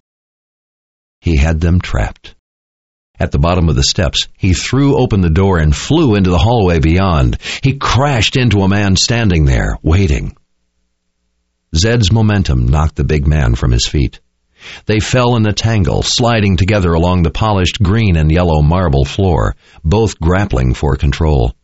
He had them trapped. At the bottom of the steps, he threw open the door and flew into the hallway beyond. He crashed into a man standing there, waiting. Zed's momentum knocked the big man from his feet. They fell in a tangle, sliding together along the polished green and yellow marble floor, both grappling for control.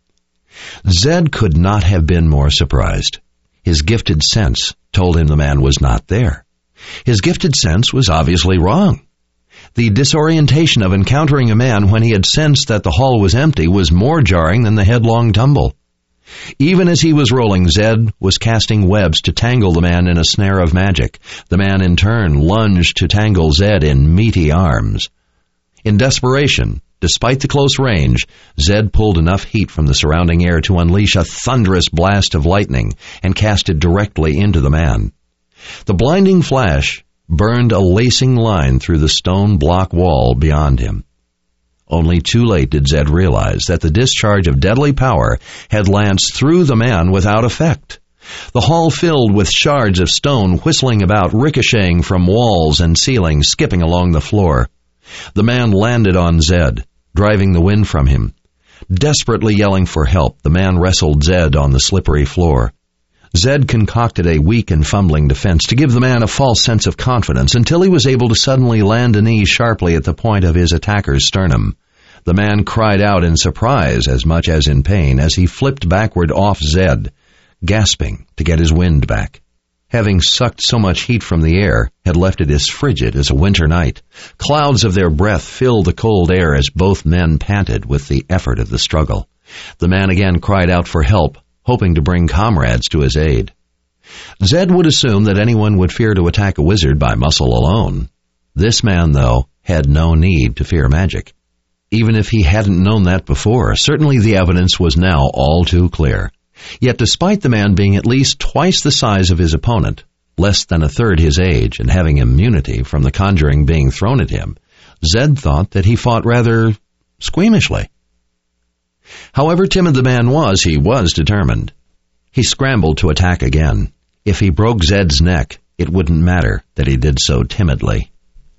Zed could not have been more surprised. His gifted sense told him the man was not there. His gifted sense was obviously wrong. The disorientation of encountering a man when he had sensed that the hall was empty was more jarring than the headlong tumble. Even as he was rolling, Zed was casting webs to tangle the man in a snare of magic. The man in turn lunged to tangle Zed in meaty arms. In desperation, despite the close range, Zed pulled enough heat from the surrounding air to unleash a thunderous blast of lightning and cast it directly into the man. The blinding flash burned a lacing line through the stone block wall beyond him. Only too late did Zed realize that the discharge of deadly power had lanced through the man without effect. The hall filled with shards of stone whistling about, ricocheting from walls and ceiling, skipping along the floor. The man landed on Zed, driving the wind from him. Desperately yelling for help, the man wrestled Zed on the slippery floor. Zed concocted a weak and fumbling defense to give the man a false sense of confidence until he was able to suddenly land a knee sharply at the point of his attacker's sternum. The man cried out in surprise as much as in pain as he flipped backward off Zed, gasping to get his wind back. Having sucked so much heat from the air had left it as frigid as a winter night. Clouds of their breath filled the cold air as both men panted with the effort of the struggle. The man again cried out for help, hoping to bring comrades to his aid. Zed would assume that anyone would fear to attack a wizard by muscle alone. This man, though, had no need to fear magic. Even if he hadn't known that before, certainly the evidence was now all too clear. Yet despite the man being at least twice the size of his opponent, less than a third his age, and having immunity from the conjuring being thrown at him, Zed thought that he fought rather squeamishly. However timid the man was, he was determined. He scrambled to attack again. If he broke Zed's neck, it wouldn't matter that he did so timidly.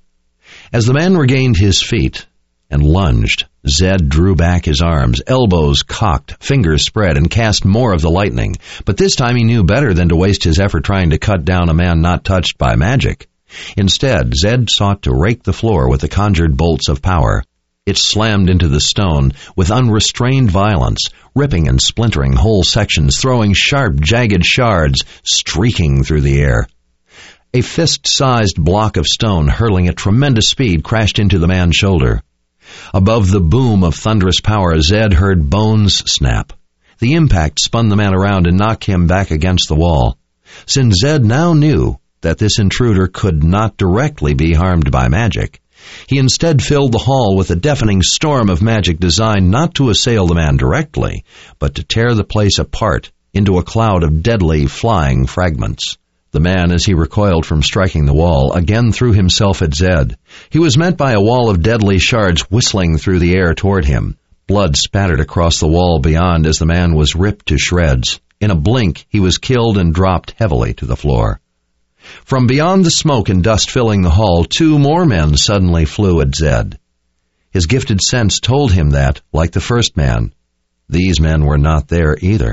As the man regained his feet and lunged, Zed drew back his arms, elbows cocked, fingers spread, and cast more of the lightning. But this time he knew better than to waste his effort trying to cut down a man not touched by magic. Instead, Zed sought to rake the floor with the conjured bolts of power. It slammed into the stone with unrestrained violence, ripping and splintering whole sections, throwing sharp, jagged shards streaking through the air. A fist-sized block of stone hurling at tremendous speed crashed into the man's shoulder. Above the boom of thunderous power, Zed heard bones snap. The impact spun the man around and knocked him back against the wall. Since Zed now knew that this intruder could not directly be harmed by magic, he instead filled the hall with a deafening storm of magic designed not to assail the man directly, but to tear the place apart into a cloud of deadly, flying fragments. The man, as he recoiled from striking the wall, again threw himself at Zed. He was met by a wall of deadly shards whistling through the air toward him. Blood spattered across the wall beyond as the man was ripped to shreds. In a blink, he was killed and dropped heavily to the floor. From beyond the smoke and dust filling the hall, 2 more men suddenly flew at Zed. His gifted sense told him that, like the first man, these men were not there either.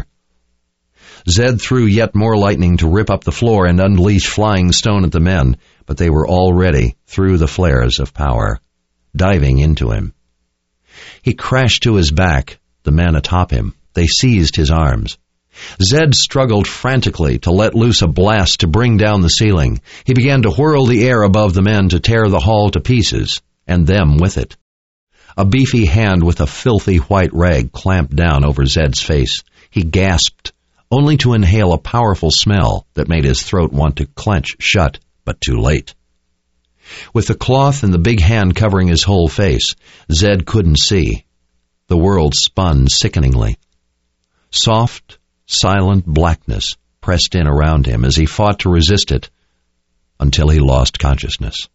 Zed threw yet more lightning to rip up the floor and unleash flying stone at the men, but they were already through the flares of power, diving into him. He crashed to his back, the men atop him. They seized his arms. Zed struggled frantically to let loose a blast to bring down the ceiling. He began to whirl the air above the men to tear the hall to pieces, and them with it. A beefy hand with a filthy white rag clamped down over Zed's face. He gasped, only to inhale a powerful smell that made his throat want to clench shut, but too late. With the cloth and the big hand covering his whole face, Zed couldn't see. The world spun sickeningly. Soft, silent blackness pressed in around him as he fought to resist it until he lost consciousness.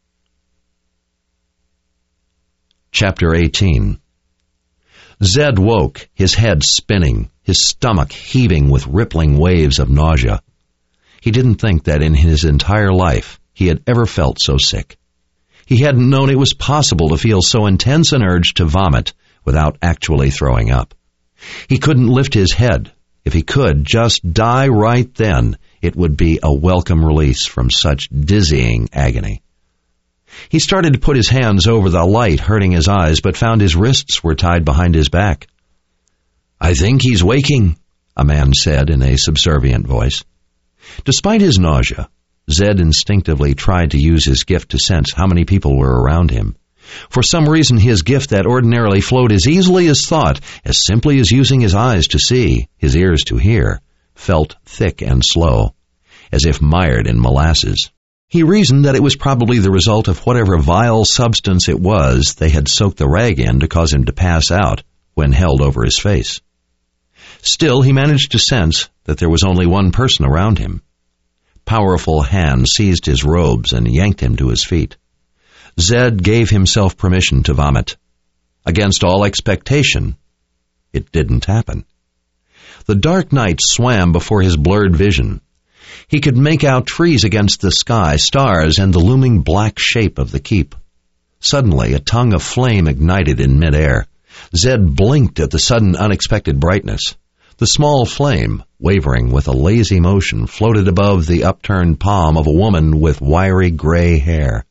Chapter 18. Zed woke, his head spinning, his stomach heaving with rippling waves of nausea. He didn't think that in his entire life he had ever felt so sick. He hadn't known it was possible to feel so intense an urge to vomit without actually throwing up. He couldn't lift his head. If he could just die right then, it would be a welcome release from such dizzying agony. He started to put his hands over the light hurting his eyes, but found his wrists were tied behind his back. "I think he's waking," a man said in a subservient voice. Despite his nausea, Zed instinctively tried to use his gift to sense how many people were around him. For some reason, his gift that ordinarily flowed as easily as thought, as simply as using his eyes to see, his ears to hear, felt thick and slow, as if mired in molasses. He reasoned that it was probably the result of whatever vile substance it was they had soaked the rag in to cause him to pass out when held over his face. Still, he managed to sense that there was only one person around him. Powerful hands seized his robes and yanked him to his feet. Zed gave himself permission to vomit. Against all expectation, it didn't happen. The dark night swam before his blurred vision. He could make out trees against the sky, stars, and the looming black shape of the keep. Suddenly, a tongue of flame ignited in midair. Zed blinked at the sudden unexpected brightness. The small flame, wavering with a lazy motion, floated above the upturned palm of a woman with wiry gray hair.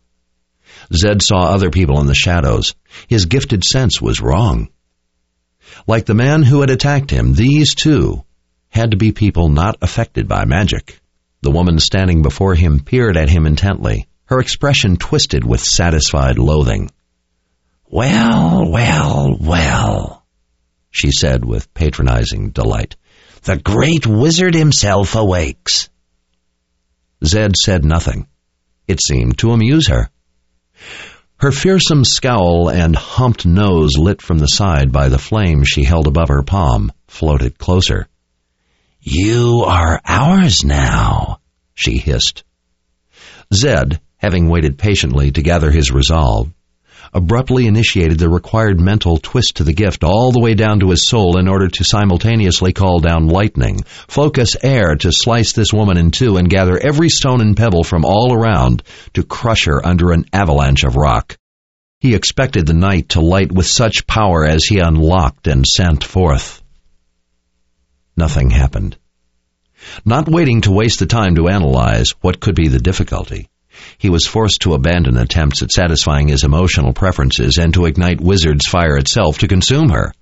Zed saw other people in the shadows. His gifted sense was wrong. Like the man who had attacked him, these two had to be people not affected by magic. The woman standing before him peered at him intently, her expression twisted with satisfied loathing. "Well, well, well," she said with patronizing delight. "The great wizard himself awakes." Zed said nothing. It seemed to amuse her. Her fearsome scowl and humped nose, lit from the side by the flame she held above her palm, floated closer. "You are ours now," she hissed. Zed, having waited patiently to gather his resolve, abruptly initiated the required mental twist to the gift all the way down to his soul in order to simultaneously call down lightning, focus air to slice this woman in two, and gather every stone and pebble from all around to crush her under an avalanche of rock. He expected the night to light with such power as he unlocked and sent forth. Nothing happened. Not waiting to waste the time to analyze what could be the difficulty, he was forced to abandon attempts at satisfying his emotional preferences and to ignite Wizard's fire itself to consume her.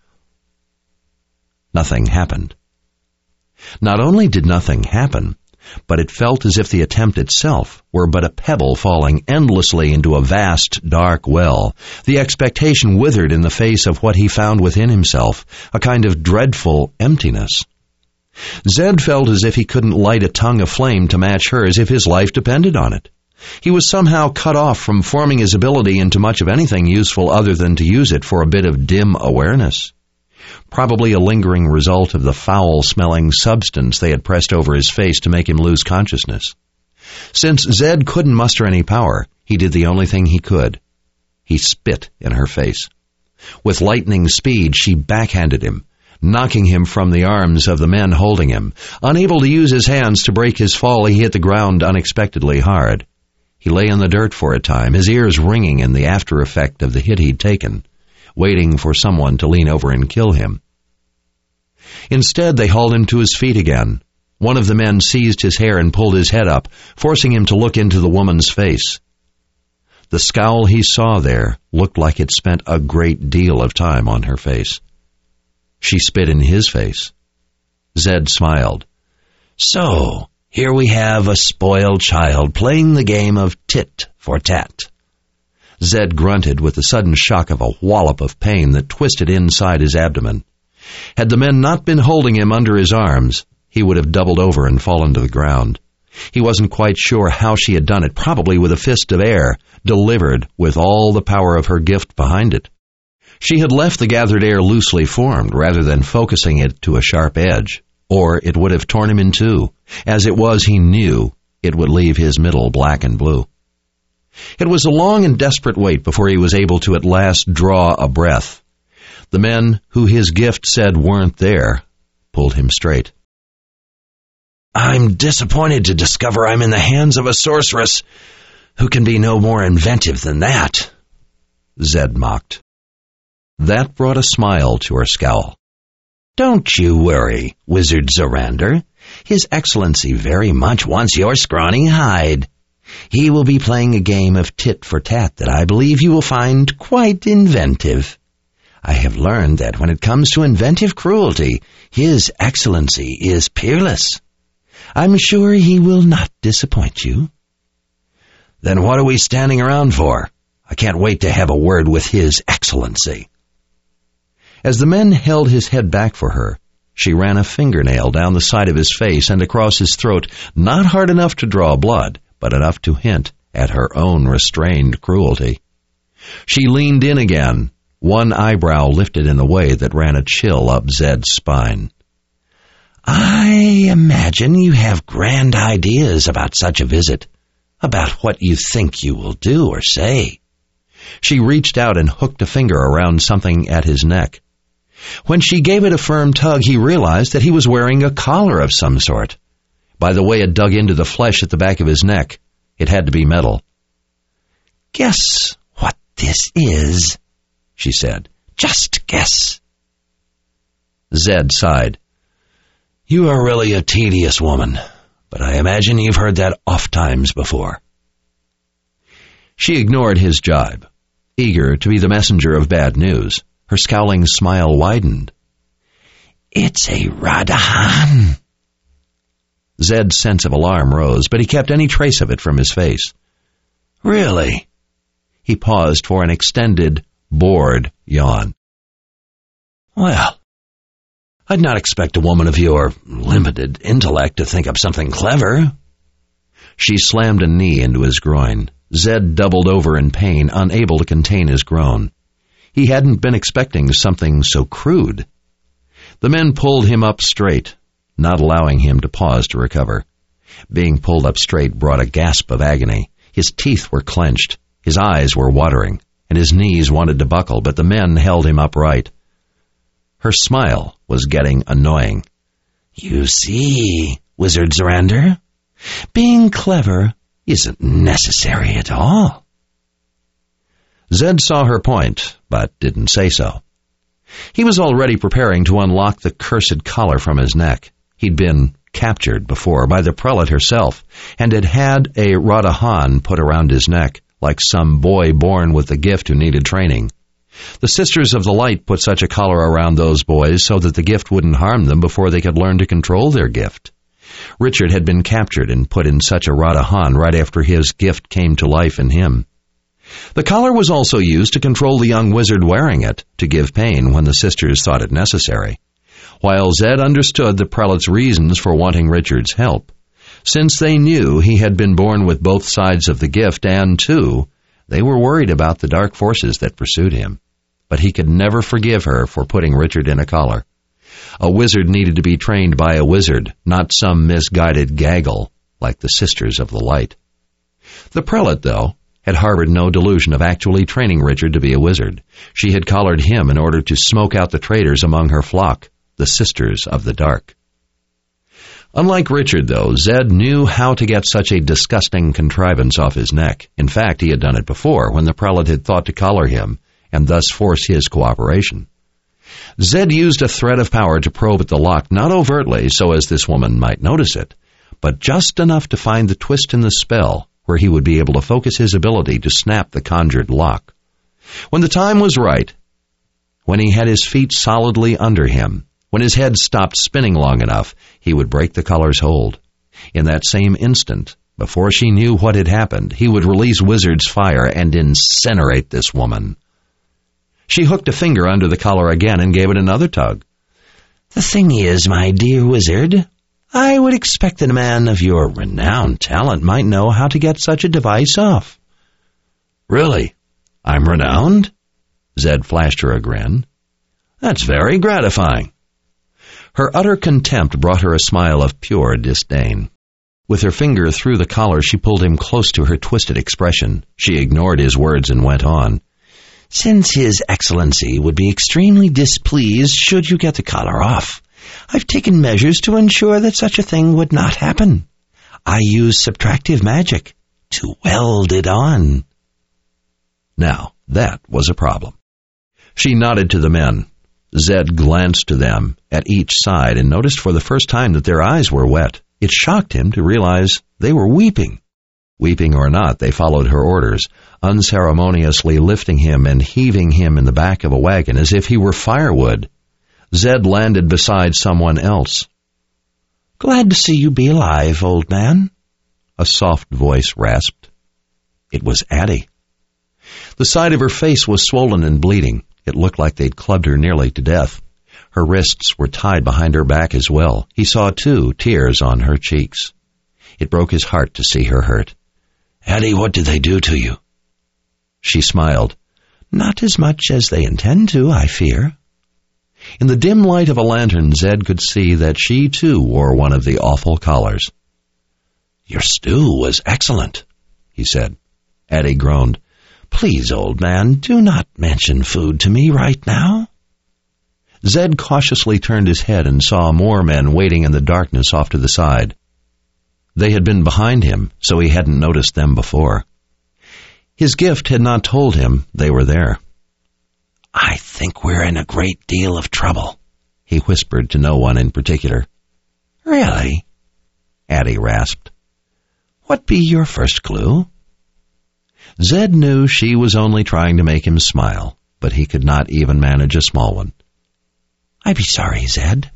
Nothing happened. Not only did nothing happen, but it felt as if the attempt itself were but a pebble falling endlessly into a vast, dark well. The expectation withered in the face of what he found within himself, a kind of dreadful emptiness. Zed felt as if he couldn't light a tongue of flame to match hers if his life depended on it. He was somehow cut off from forming his ability into much of anything useful other than to use it for a bit of dim awareness. Probably a lingering result of the foul-smelling substance they had pressed over his face to make him lose consciousness. Since Zed couldn't muster any power, he did the only thing he could. He spit in her face. With lightning speed, she backhanded him, knocking him from the arms of the men holding him. Unable to use his hands to break his fall, he hit the ground unexpectedly hard. He lay in the dirt for a time, his ears ringing in the after effect of the hit he'd taken, waiting for someone to lean over and kill him. Instead, they hauled him to his feet again. One of the men seized his hair and pulled his head up, forcing him to look into the woman's face. The scowl he saw there looked like it spent a great deal of time on her face. She spit in his face. Zed smiled. "So, here we have a spoiled child playing the game of tit for tat." Zed grunted with the sudden shock of a wallop of pain that twisted inside his abdomen. Had the men not been holding him under his arms, he would have doubled over and fallen to the ground. He wasn't quite sure how she had done it, probably with a fist of air, delivered with all the power of her gift behind it. She had left the gathered air loosely formed rather than focusing it to a sharp edge, or it would have torn him in two. As it was, he knew it would leave his middle black and blue. It was a long and desperate wait before he was able to at last draw a breath. The men who his gift said weren't there pulled him straight. I'm disappointed to discover I'm in the hands of a sorceress who can be no more inventive than that, Zed mocked. That brought a smile to her scowl. Don't you worry, Wizard Zorander. His Excellency very much wants your scrawny hide. He will be playing a game of tit-for-tat that I believe you will find quite inventive. I have learned that when it comes to inventive cruelty, His Excellency is peerless. I'm sure he will not disappoint you. Then what are we standing around for? I can't wait to have a word with His Excellency. As the men held his head back for her, she ran a fingernail down the side of his face and across his throat, not hard enough to draw blood, but enough to hint at her own restrained cruelty. She leaned in again, one eyebrow lifted in a way that ran a chill up Zed's spine. I imagine you have grand ideas about such a visit, about what you think you will do or say. She reached out and hooked a finger around something at his neck. When she gave it a firm tug, he realized that he was wearing a collar of some sort. By the way it dug into the flesh at the back of his neck, it had to be metal. Guess what this is, she said. Just guess. Zed sighed. You are really a tedious woman, but I imagine you've heard that oft-times before. She ignored his jibe, eager to be the messenger of bad news. Her scowling smile widened. It's a Radahan. Zed's sense of alarm rose, but he kept any trace of it from his face. Really? He paused for an extended, bored yawn. Well, I'd not expect a woman of your limited intellect to think up something clever. She slammed a knee into his groin. Zed doubled over in pain, unable to contain his groan. He hadn't been expecting something so crude. The men pulled him up straight, not allowing him to pause to recover. Being pulled up straight brought a gasp of agony. His teeth were clenched, his eyes were watering, and his knees wanted to buckle, but the men held him upright. Her smile was getting annoying. You see, Wizard Zorander, being clever isn't necessary at all. Zed saw her point, but didn't say so. He was already preparing to unlock the cursed collar from his neck. He'd been captured before by the prelate herself, and had had a Radahan put around his neck, like some boy born with the gift who needed training. The Sisters of the Light put such a collar around those boys so that the gift wouldn't harm them before they could learn to control their gift. Richard had been captured and put in such a Radahan right after his gift came to life in him. The collar was also used to control the young wizard wearing it, to give pain when the sisters thought it necessary. While Zed understood the prelate's reasons for wanting Richard's help, since they knew he had been born with both sides of the gift, and, too, they were worried about the dark forces that pursued him. But he could never forgive her for putting Richard in a collar. A wizard needed to be trained by a wizard, not some misguided gaggle like the Sisters of the Light. The prelate, though, had harbored no delusion of actually training Richard to be a wizard. She had collared him in order to smoke out the traitors among her flock, the Sisters of the Dark. Unlike Richard, though, Zed knew how to get such a disgusting contrivance off his neck. In fact, he had done it before, when the prelate had thought to collar him, and thus force his cooperation. Zed used a thread of power to probe at the lock, not overtly so as this woman might notice it, but just enough to find the twist in the spell where he would be able to focus his ability to snap the conjured lock. When the time was right, when he had his feet solidly under him, when his head stopped spinning long enough, he would break the collar's hold. In that same instant, before she knew what had happened, he would release Wizard's fire and incinerate this woman. She hooked a finger under the collar again and gave it another tug. The thing is, my dear wizard, I would expect that a man of your renowned talent might know how to get such a device off. Really? I'm renowned? Zed flashed her a grin. That's very gratifying. Her utter contempt brought her a smile of pure disdain. With her finger through the collar, she pulled him close to her twisted expression. She ignored his words and went on. Since His Excellency would be extremely displeased should you get the collar off, I've taken measures to ensure that such a thing would not happen. I use subtractive magic to weld it on. Now, that was a problem. She nodded to the men. Zed glanced to them at each side and noticed for the first time that their eyes were wet. It shocked him to realize they were weeping. Weeping or not, they followed her orders, unceremoniously lifting him and heaving him in the back of a wagon as if he were firewood. Zed landed beside someone else. Glad to see you be alive, old man, a soft voice rasped. It was Addie. The side of her face was swollen and bleeding. It looked like they'd clubbed her nearly to death. Her wrists were tied behind her back as well. He saw, too, tears on her cheeks. It broke his heart to see her hurt. Addie, what did they do to you? She smiled. Not as much as they intend to, I fear. In the dim light of a lantern, Zed could see that she, too, wore one of the awful collars. Your stew was excellent, he said. Addie groaned. Please, old man, do not mention food to me right now. Zed cautiously turned his head and saw more men waiting in the darkness off to the side. They had been behind him, so he hadn't noticed them before. His gift had not told him they were there. I think we're in a great deal of trouble, he whispered to no one in particular. Really? Addie rasped. What be your first clue? Zed knew she was only trying to make him smile, but he could not even manage a small one. I be sorry, Zed.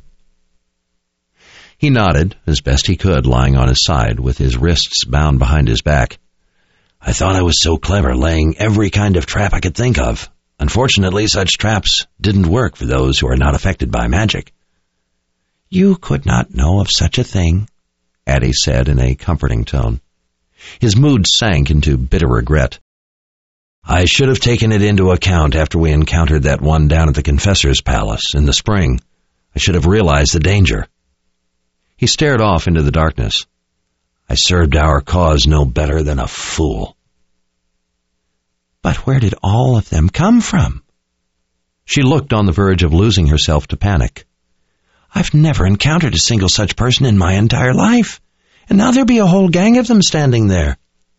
He nodded, as best he could, lying on his side, with his wrists bound behind his back. I thought I was so clever, laying every kind of trap I could think of. Unfortunately, such traps didn't work for those who are not affected by magic. You could not know of such a thing, Addie said in a comforting tone. His mood sank into bitter regret. I should have taken it into account after we encountered that one down at the Confessor's Palace in the spring. I should have realized the danger. He stared off into the darkness. I served our cause no better than a fool. But where did all of them come from? She looked on the verge of losing herself to panic. I've never encountered a single such person in my entire life, and now there be a whole gang of them standing there.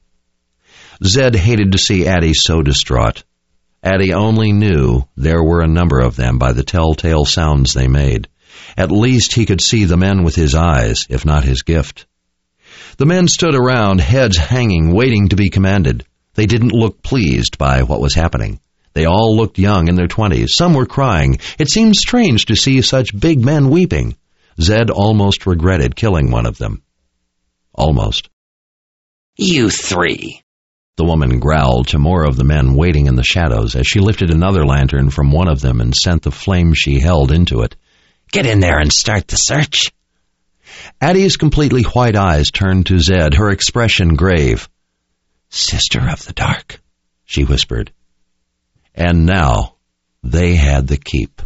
Zed hated to see Addie so distraught. Addie only knew there were a number of them by the telltale sounds they made. At least he could see the men with his eyes, if not his gift. The men stood around, heads hanging, waiting to be commanded. They didn't look pleased by what was happening. They all looked young in their 20s. Some were crying. It seemed strange to see such big men weeping. Zed almost regretted killing one of them. Almost. You three, the woman growled to more of the men waiting in the shadows as she lifted another lantern from one of them and sent the flame she held into it. Get in there and start the search. Addie's completely white eyes turned to Zed, her expression grave. Sister of the Dark, she whispered. And now they had the keep.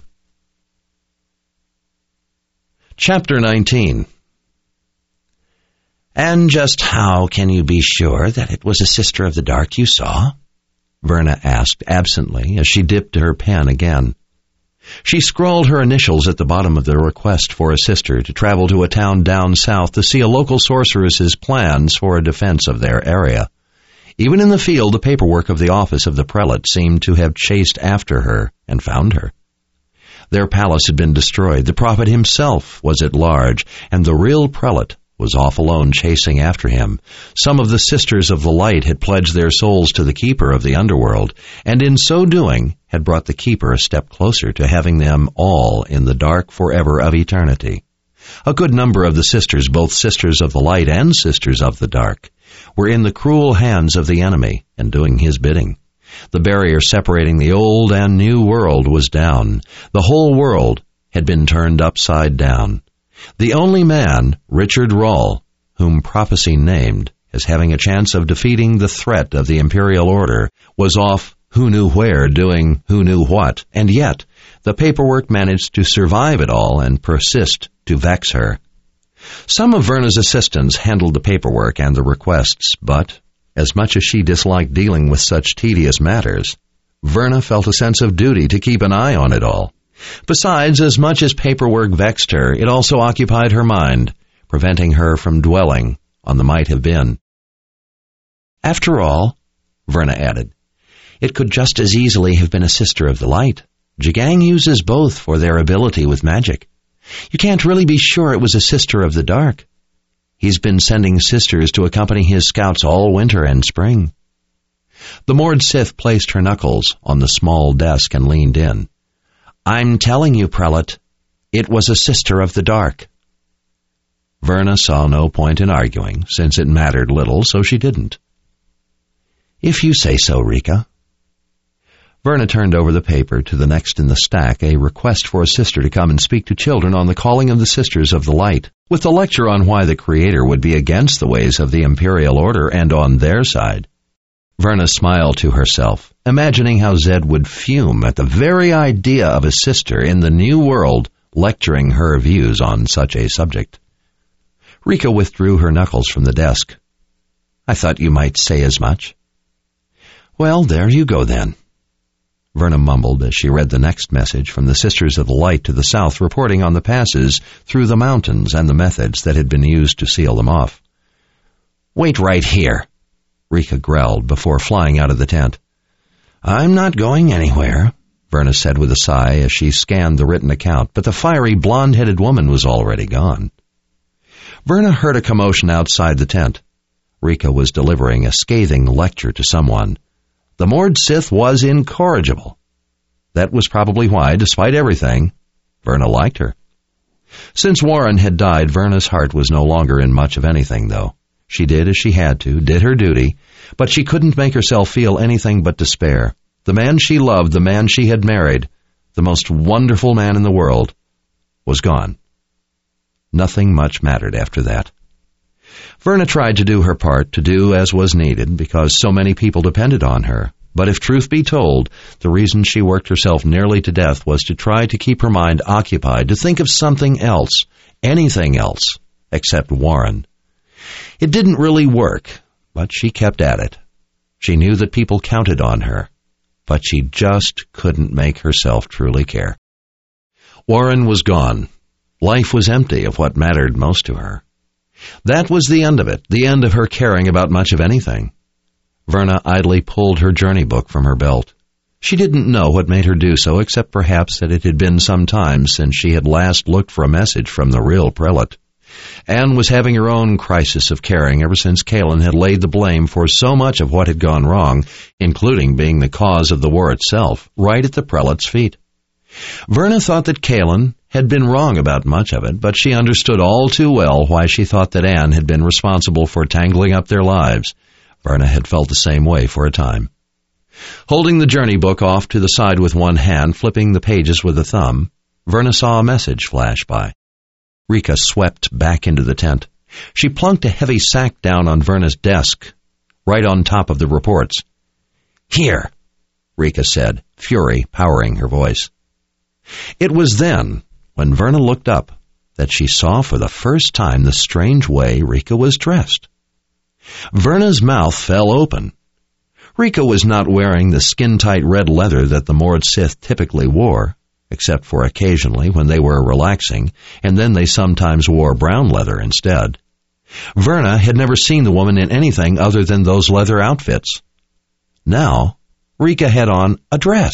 Chapter 19. And just how can you be sure that it was a Sister of the Dark you saw? Verna asked absently as she dipped her pen again. She scrawled her initials at the bottom of the request for a sister to travel to a town down south to see a local sorceress's plans for a defense of their area. Even in the field, the paperwork of the office of the prelate seemed to have chased after her and found her. Their palace had been destroyed, the prophet himself was at large, and the real prelate was off alone chasing after him. Some of the Sisters of the Light had pledged their souls to the Keeper of the underworld, and in so doing had brought the Keeper a step closer to having them all in the dark forever of eternity. A good number of the sisters, both Sisters of the Light and Sisters of the Dark, were in the cruel hands of the enemy and doing his bidding. The barrier separating the old and new world was down. The whole world had been turned upside down. The only man, Richard Rahl, whom prophecy named as having a chance of defeating the threat of the Imperial Order, was off who knew where doing who knew what, and yet the paperwork managed to survive it all and persist to vex her. Some of Verna's assistants handled the paperwork and the requests, but as much as she disliked dealing with such tedious matters, Verna felt a sense of duty to keep an eye on it all. Besides, as much as paperwork vexed her, it also occupied her mind, preventing her from dwelling on the might have been. After all, Verna added, it could just as easily have been a sister of the light. Jigang uses both for their ability with magic. You can't really be sure it was a sister of the dark. He's been sending sisters to accompany his scouts all winter and spring. The Mord Sith placed her knuckles on the small desk and leaned in. I'm telling you, Prelate, it was a sister of the dark. Verna saw no point in arguing, since it mattered little, so she didn't. If you say so, Rika. Verna turned over the paper to the next in the stack, a request for a sister to come and speak to children on the calling of the Sisters of the Light, with a lecture on why the Creator would be against the ways of the Imperial Order and on their side. Verna smiled to herself, imagining how Zed would fume at the very idea of a sister in the New World lecturing her views on such a subject. Rika withdrew her knuckles from the desk. I thought you might say as much. Well, there you go then. Verna mumbled as she read the next message from the Sisters of the Light to the south, reporting on the passes through the mountains and the methods that had been used to seal them off. Wait right here, Rika growled before flying out of the tent. I'm not going anywhere, Verna said with a sigh as she scanned the written account, but the fiery blonde-headed woman was already gone. Verna heard a commotion outside the tent. Rika was delivering a scathing lecture to someone. The Mord Sith was incorrigible. That was probably why, despite everything, Verna liked her. Since Warren had died, Verna's heart was no longer in much of anything, though. She did as she had to, did her duty, but she couldn't make herself feel anything but despair. The man she loved, the man she had married, the most wonderful man in the world, was gone. Nothing much mattered after that. Verna tried to do her part, to do as was needed, because so many people depended on her. But if truth be told, the reason she worked herself nearly to death was to try to keep her mind occupied, to think of something else, anything else, except Warren. It didn't really work, but she kept at it. She knew that people counted on her, but she just couldn't make herself truly care. Warren was gone. Life was empty of what mattered most to her. That was the end of it, the end of her caring about much of anything. Verna idly pulled her journey book from her belt. She didn't know what made her do so, except perhaps that it had been some time since she had last looked for a message from the real prelate. Anne was having her own crisis of caring ever since Kaelin had laid the blame for so much of what had gone wrong, including being the cause of the war itself, right at the prelate's feet. Verna thought that Kaelin had been wrong about much of it, but she understood all too well why she thought that Anne had been responsible for tangling up their lives. Verna had felt the same way for a time. Holding the journey book off to the side with one hand, flipping the pages with a thumb, Verna saw a message flash by. Rika swept back into the tent. She plunked a heavy sack down on Verna's desk, right on top of the reports. Here, Rika said, fury powering her voice. It was then, when Verna looked up, that she saw for the first time the strange way Rika was dressed. Verna's mouth fell open. Rika was not wearing the skin-tight red leather that the Mord Sith typically wore, except for occasionally when they were relaxing, and then they sometimes wore brown leather instead. Verna had never seen the woman in anything other than those leather outfits. Now, Rika had on a dress.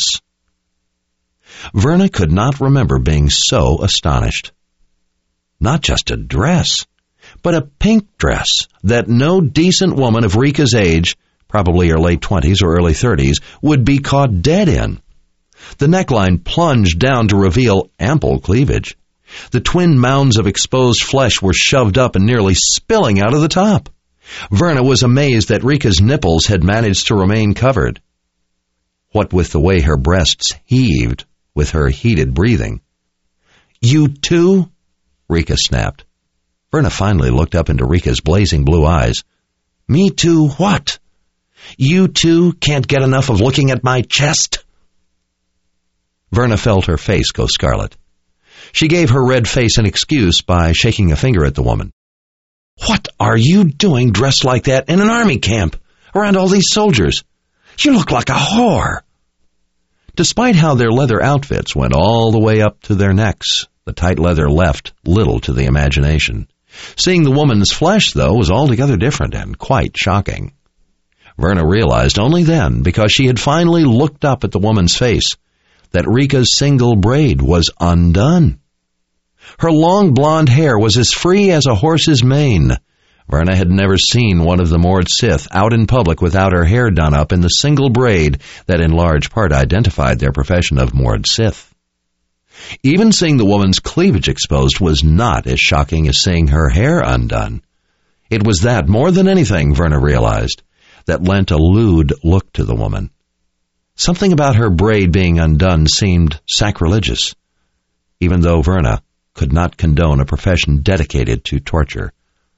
Verna could not remember being so astonished. Not just a dress, but a pink dress that no decent woman of Rika's age, probably her late 20s or early 30s, would be caught dead in. The neckline plunged down to reveal ample cleavage. The twin mounds of exposed flesh were shoved up and nearly spilling out of the top. Verna was amazed that Rika's nipples had managed to remain covered. What with the way her breasts heaved with her heated breathing. You too? Rika snapped. Verna finally looked up into Rika's blazing blue eyes. Me too what? You too can't get enough of looking at my chest? Verna felt her face go scarlet. She gave her red face an excuse by shaking a finger at the woman. What are you doing dressed like that in an army camp, around all these soldiers? You look like a whore. Despite how their leather outfits went all the way up to their necks, the tight leather left little to the imagination. Seeing the woman's flesh, though, was altogether different and quite shocking. Verna realized only then, because she had finally looked up at the woman's face, that Rika's single braid was undone. Her long blonde hair was as free as a horse's mane. Verna had never seen one of the Mord Sith out in public without her hair done up in the single braid that in large part identified their profession of Mord Sith. Even seeing the woman's cleavage exposed was not as shocking as seeing her hair undone. It was that, more than anything, Verna realized, that lent a lewd look to the woman. Something about her braid being undone seemed sacrilegious, even though Verna could not condone a profession dedicated to torture.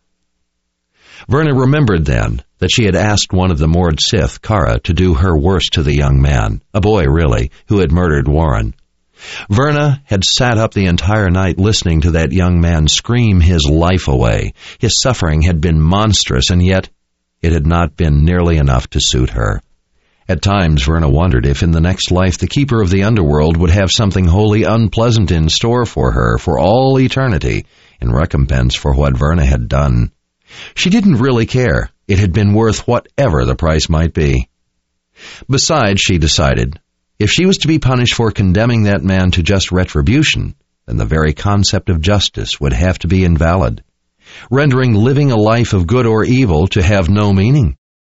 Verna remembered then that she had asked one of the Mord Sith, Kara, to do her worst to the young man, a boy really, who had murdered Warren. Verna had sat up the entire night listening to that young man scream his life away. His suffering had been monstrous, and yet it had not been nearly enough to suit her. At times, Verna wondered if in the next life the Keeper of the Underworld would have something wholly unpleasant in store for her for all eternity in recompense for what Verna had done. She didn't really care. It had been worth whatever the price might be. Besides, she decided, if she was to be punished for condemning that man to just retribution, then the very concept of justice would have to be invalid, rendering living a life of good or evil to have no meaning.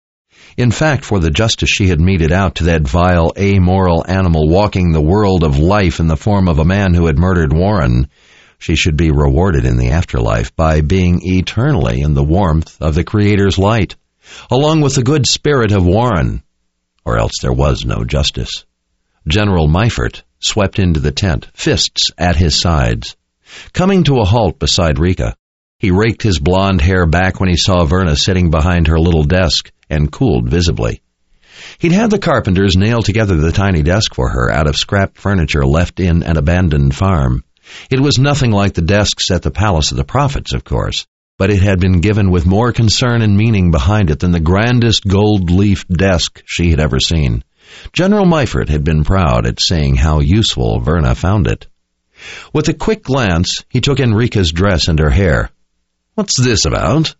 In fact, for the justice she had meted out to that vile, amoral animal walking the world of life in the form of a man who had murdered Warren, she should be rewarded in the afterlife by being eternally in the warmth of the Creator's light, along with the good spirit of Warren, or else there was no justice. General Meifert swept into the tent, fists at his sides. Coming to a halt beside Rika, he raked his blonde hair back when he saw Verna sitting behind her little desk and cooled visibly. He'd had the carpenters nail together the tiny desk for her out of scrap furniture left in an abandoned farm. It was nothing like the desks at the Palace of the Prophets, of course, but it had been given with more concern and meaning behind it than the grandest gold-leaf desk she had ever seen. General Meifert had been proud at seeing how useful Verna found it. With a quick glance, he took in Rika's dress and her hair. "What's this about?"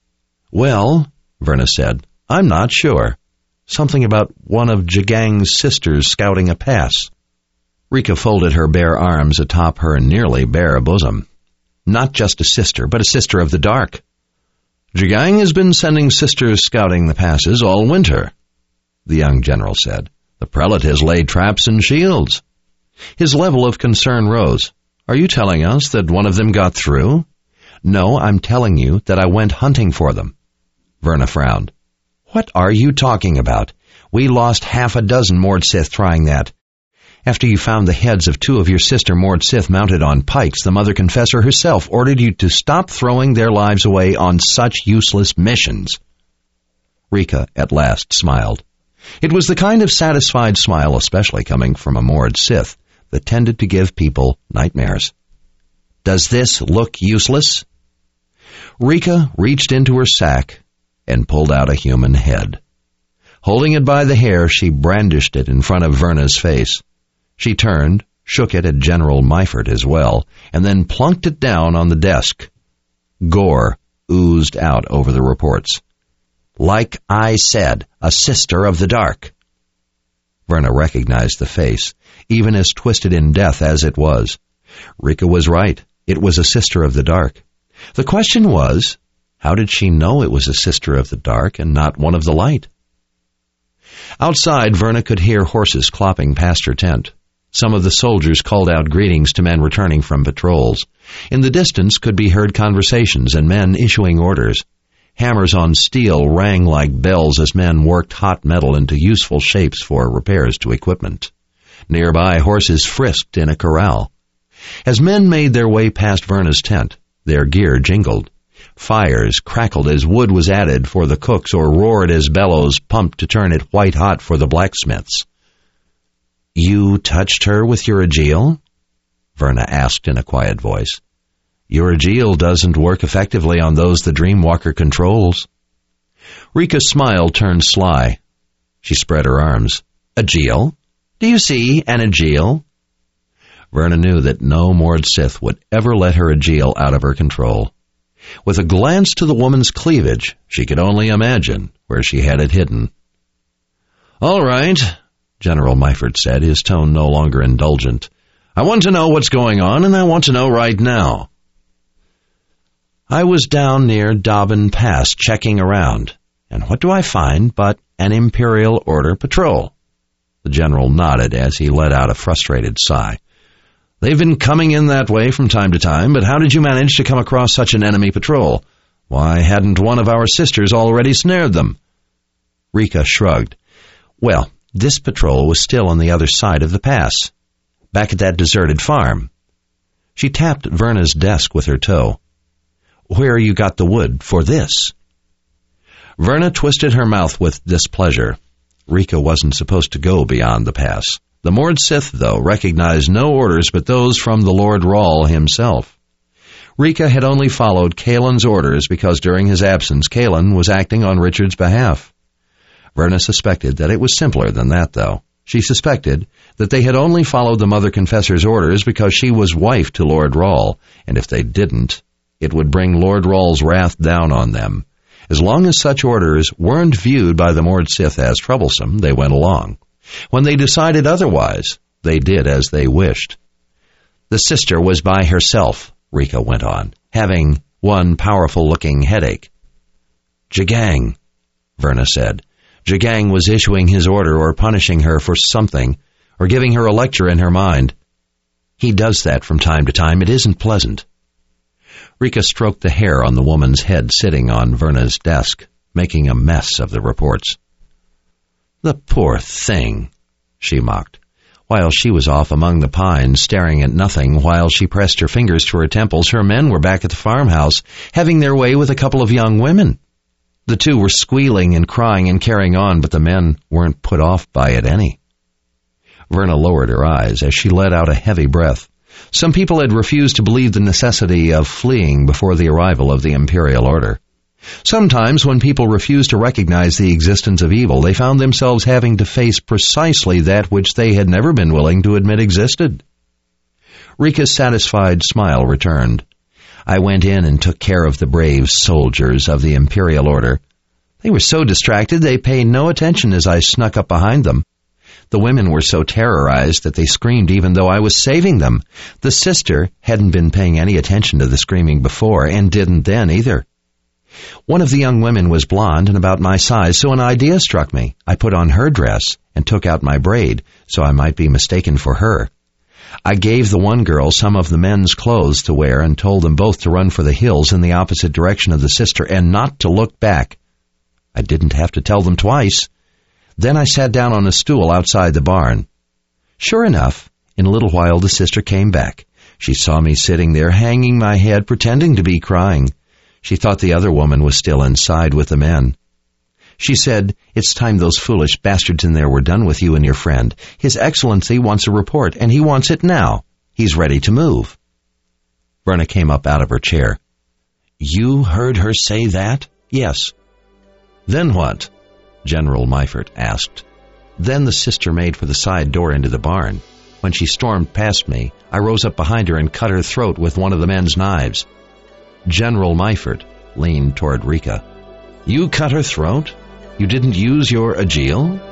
"Well," Verna said, "I'm not sure. Something about one of Jigang's sisters scouting a pass." Rika folded her bare arms atop her nearly bare bosom. "Not just a sister, but a sister of the dark. Jigang has been sending sisters scouting the passes all winter," the young general said. "The prelate has laid traps and shields." His level of concern rose. "Are you telling us that one of them got through?" "No, I'm telling you that I went hunting for them." Verna frowned. "What are you talking about? We lost half a dozen Mord Sith trying that. After you found the heads of two of your sister Mord Sith mounted on pikes, the Mother Confessor herself ordered you to stop throwing their lives away on such useless missions." Rika at last smiled. It was the kind of satisfied smile, especially coming from a Mord Sith, that tended to give people nightmares. "Does this look useless?" Rika reached into her sack and pulled out a human head. Holding it by the hair, she brandished it in front of Verna's face. She turned, shook it at General Meifert as well, and then plunked it down on the desk. Gore oozed out over the reports. "Like I said, a sister of the dark." Verna recognized the face, even as twisted in death as it was. Rika was right. It was a sister of the dark. The question was, how did she know it was a sister of the dark and not one of the light? Outside, Verna could hear horses clopping past her tent. Some of the soldiers called out greetings to men returning from patrols. In the distance could be heard conversations and men issuing orders. Hammers on steel rang like bells as men worked hot metal into useful shapes for repairs to equipment. Nearby, horses frisked in a corral. As men made their way past Verna's tent, their gear jingled. Fires crackled as wood was added for the cooks or roared as bellows pumped to turn it white-hot for the blacksmiths. "You touched her with your Aegil?" Verna asked in a quiet voice. "Your Aegil doesn't work effectively on those the Dreamwalker controls." Rika's smile turned sly. She spread her arms. "Aegil? Do you see an Ajeal?" Verna knew that no Mord Sith would ever let her Ajeal out of her control. With a glance to the woman's cleavage, she could only imagine where she had it hidden. "All right," General Myford said, his tone no longer indulgent. "I want to know what's going on, and I want to know right now." "I was down near Dobbin Pass checking around, and what do I find but an Imperial Order patrol?" The general nodded as he let out a frustrated sigh. "They've been coming in that way from time to time, but how did you manage to come across such an enemy patrol? Why hadn't one of our sisters already snared them?" Rika shrugged. "Well, this patrol was still on the other side of the pass, back at that deserted farm." She tapped Verna's desk with her toe. "Where you got the wood for this?" Verna twisted her mouth with displeasure. Rika wasn't supposed to go beyond the pass. The Mord Sith, though, recognized no orders but those from the Lord Rahl himself. Rika had only followed Kaelin's orders because during his absence Kaelin was acting on Richard's behalf. Verna suspected that it was simpler than that, though. She suspected that they had only followed the Mother Confessor's orders because she was wife to Lord Rahl, and if they didn't, it would bring Lord Rahl's wrath down on them. As long as such orders weren't viewed by the Mord Sith as troublesome, they went along. When they decided otherwise, they did as they wished. "The sister was by herself," Rika went on, having one powerful-looking headache. "Jagang," Verna said. "Jagang was issuing his order or punishing her for something, or giving her a lecture in her mind. He does that from time to time. It isn't pleasant." Rika stroked the hair on the woman's head sitting on Verna's desk, making a mess of the reports. "The poor thing," she mocked. While she was off among the pines, staring at nothing, while she pressed her fingers to her temples, her men were back at the farmhouse, having their way with a couple of young women. The two were squealing and crying and carrying on, but the men weren't put off by it any. Verna lowered her eyes as she let out a heavy breath. Some people had refused to believe the necessity of fleeing before the arrival of the Imperial Order. Sometimes when people refused to recognize the existence of evil, they found themselves having to face precisely that which they had never been willing to admit existed. Rika's satisfied smile returned. "I went in and took care of the brave soldiers of the Imperial Order. They were so distracted they paid no attention as I snuck up behind them. The women were so terrorized that they screamed even though I was saving them. The sister hadn't been paying any attention to the screaming before, and didn't then either. One of the young women was blonde and about my size, so an idea struck me. I put on her dress and took out my braid so I might be mistaken for her. I gave the one girl some of the men's clothes to wear and told them both to run for the hills in the opposite direction of the sister and not to look back. I didn't have to tell them twice. Then I sat down on a stool outside the barn. Sure enough, in a little while the sister came back. She saw me sitting there, hanging my head, pretending to be crying. She thought the other woman was still inside with the men. She said, "It's time those foolish bastards in there were done with you and your friend. His Excellency wants a report, and he wants it now. He's ready to move." Verna came up out of her chair. "You heard her say that?" "Yes." "Then what?" General Myford asked. "Then the sister made for the side door into the barn. When she stormed past me, I rose up behind her and cut her throat with one of the men's knives." General Myford leaned toward Rika. "You cut her throat? You didn't use your Ajeal?"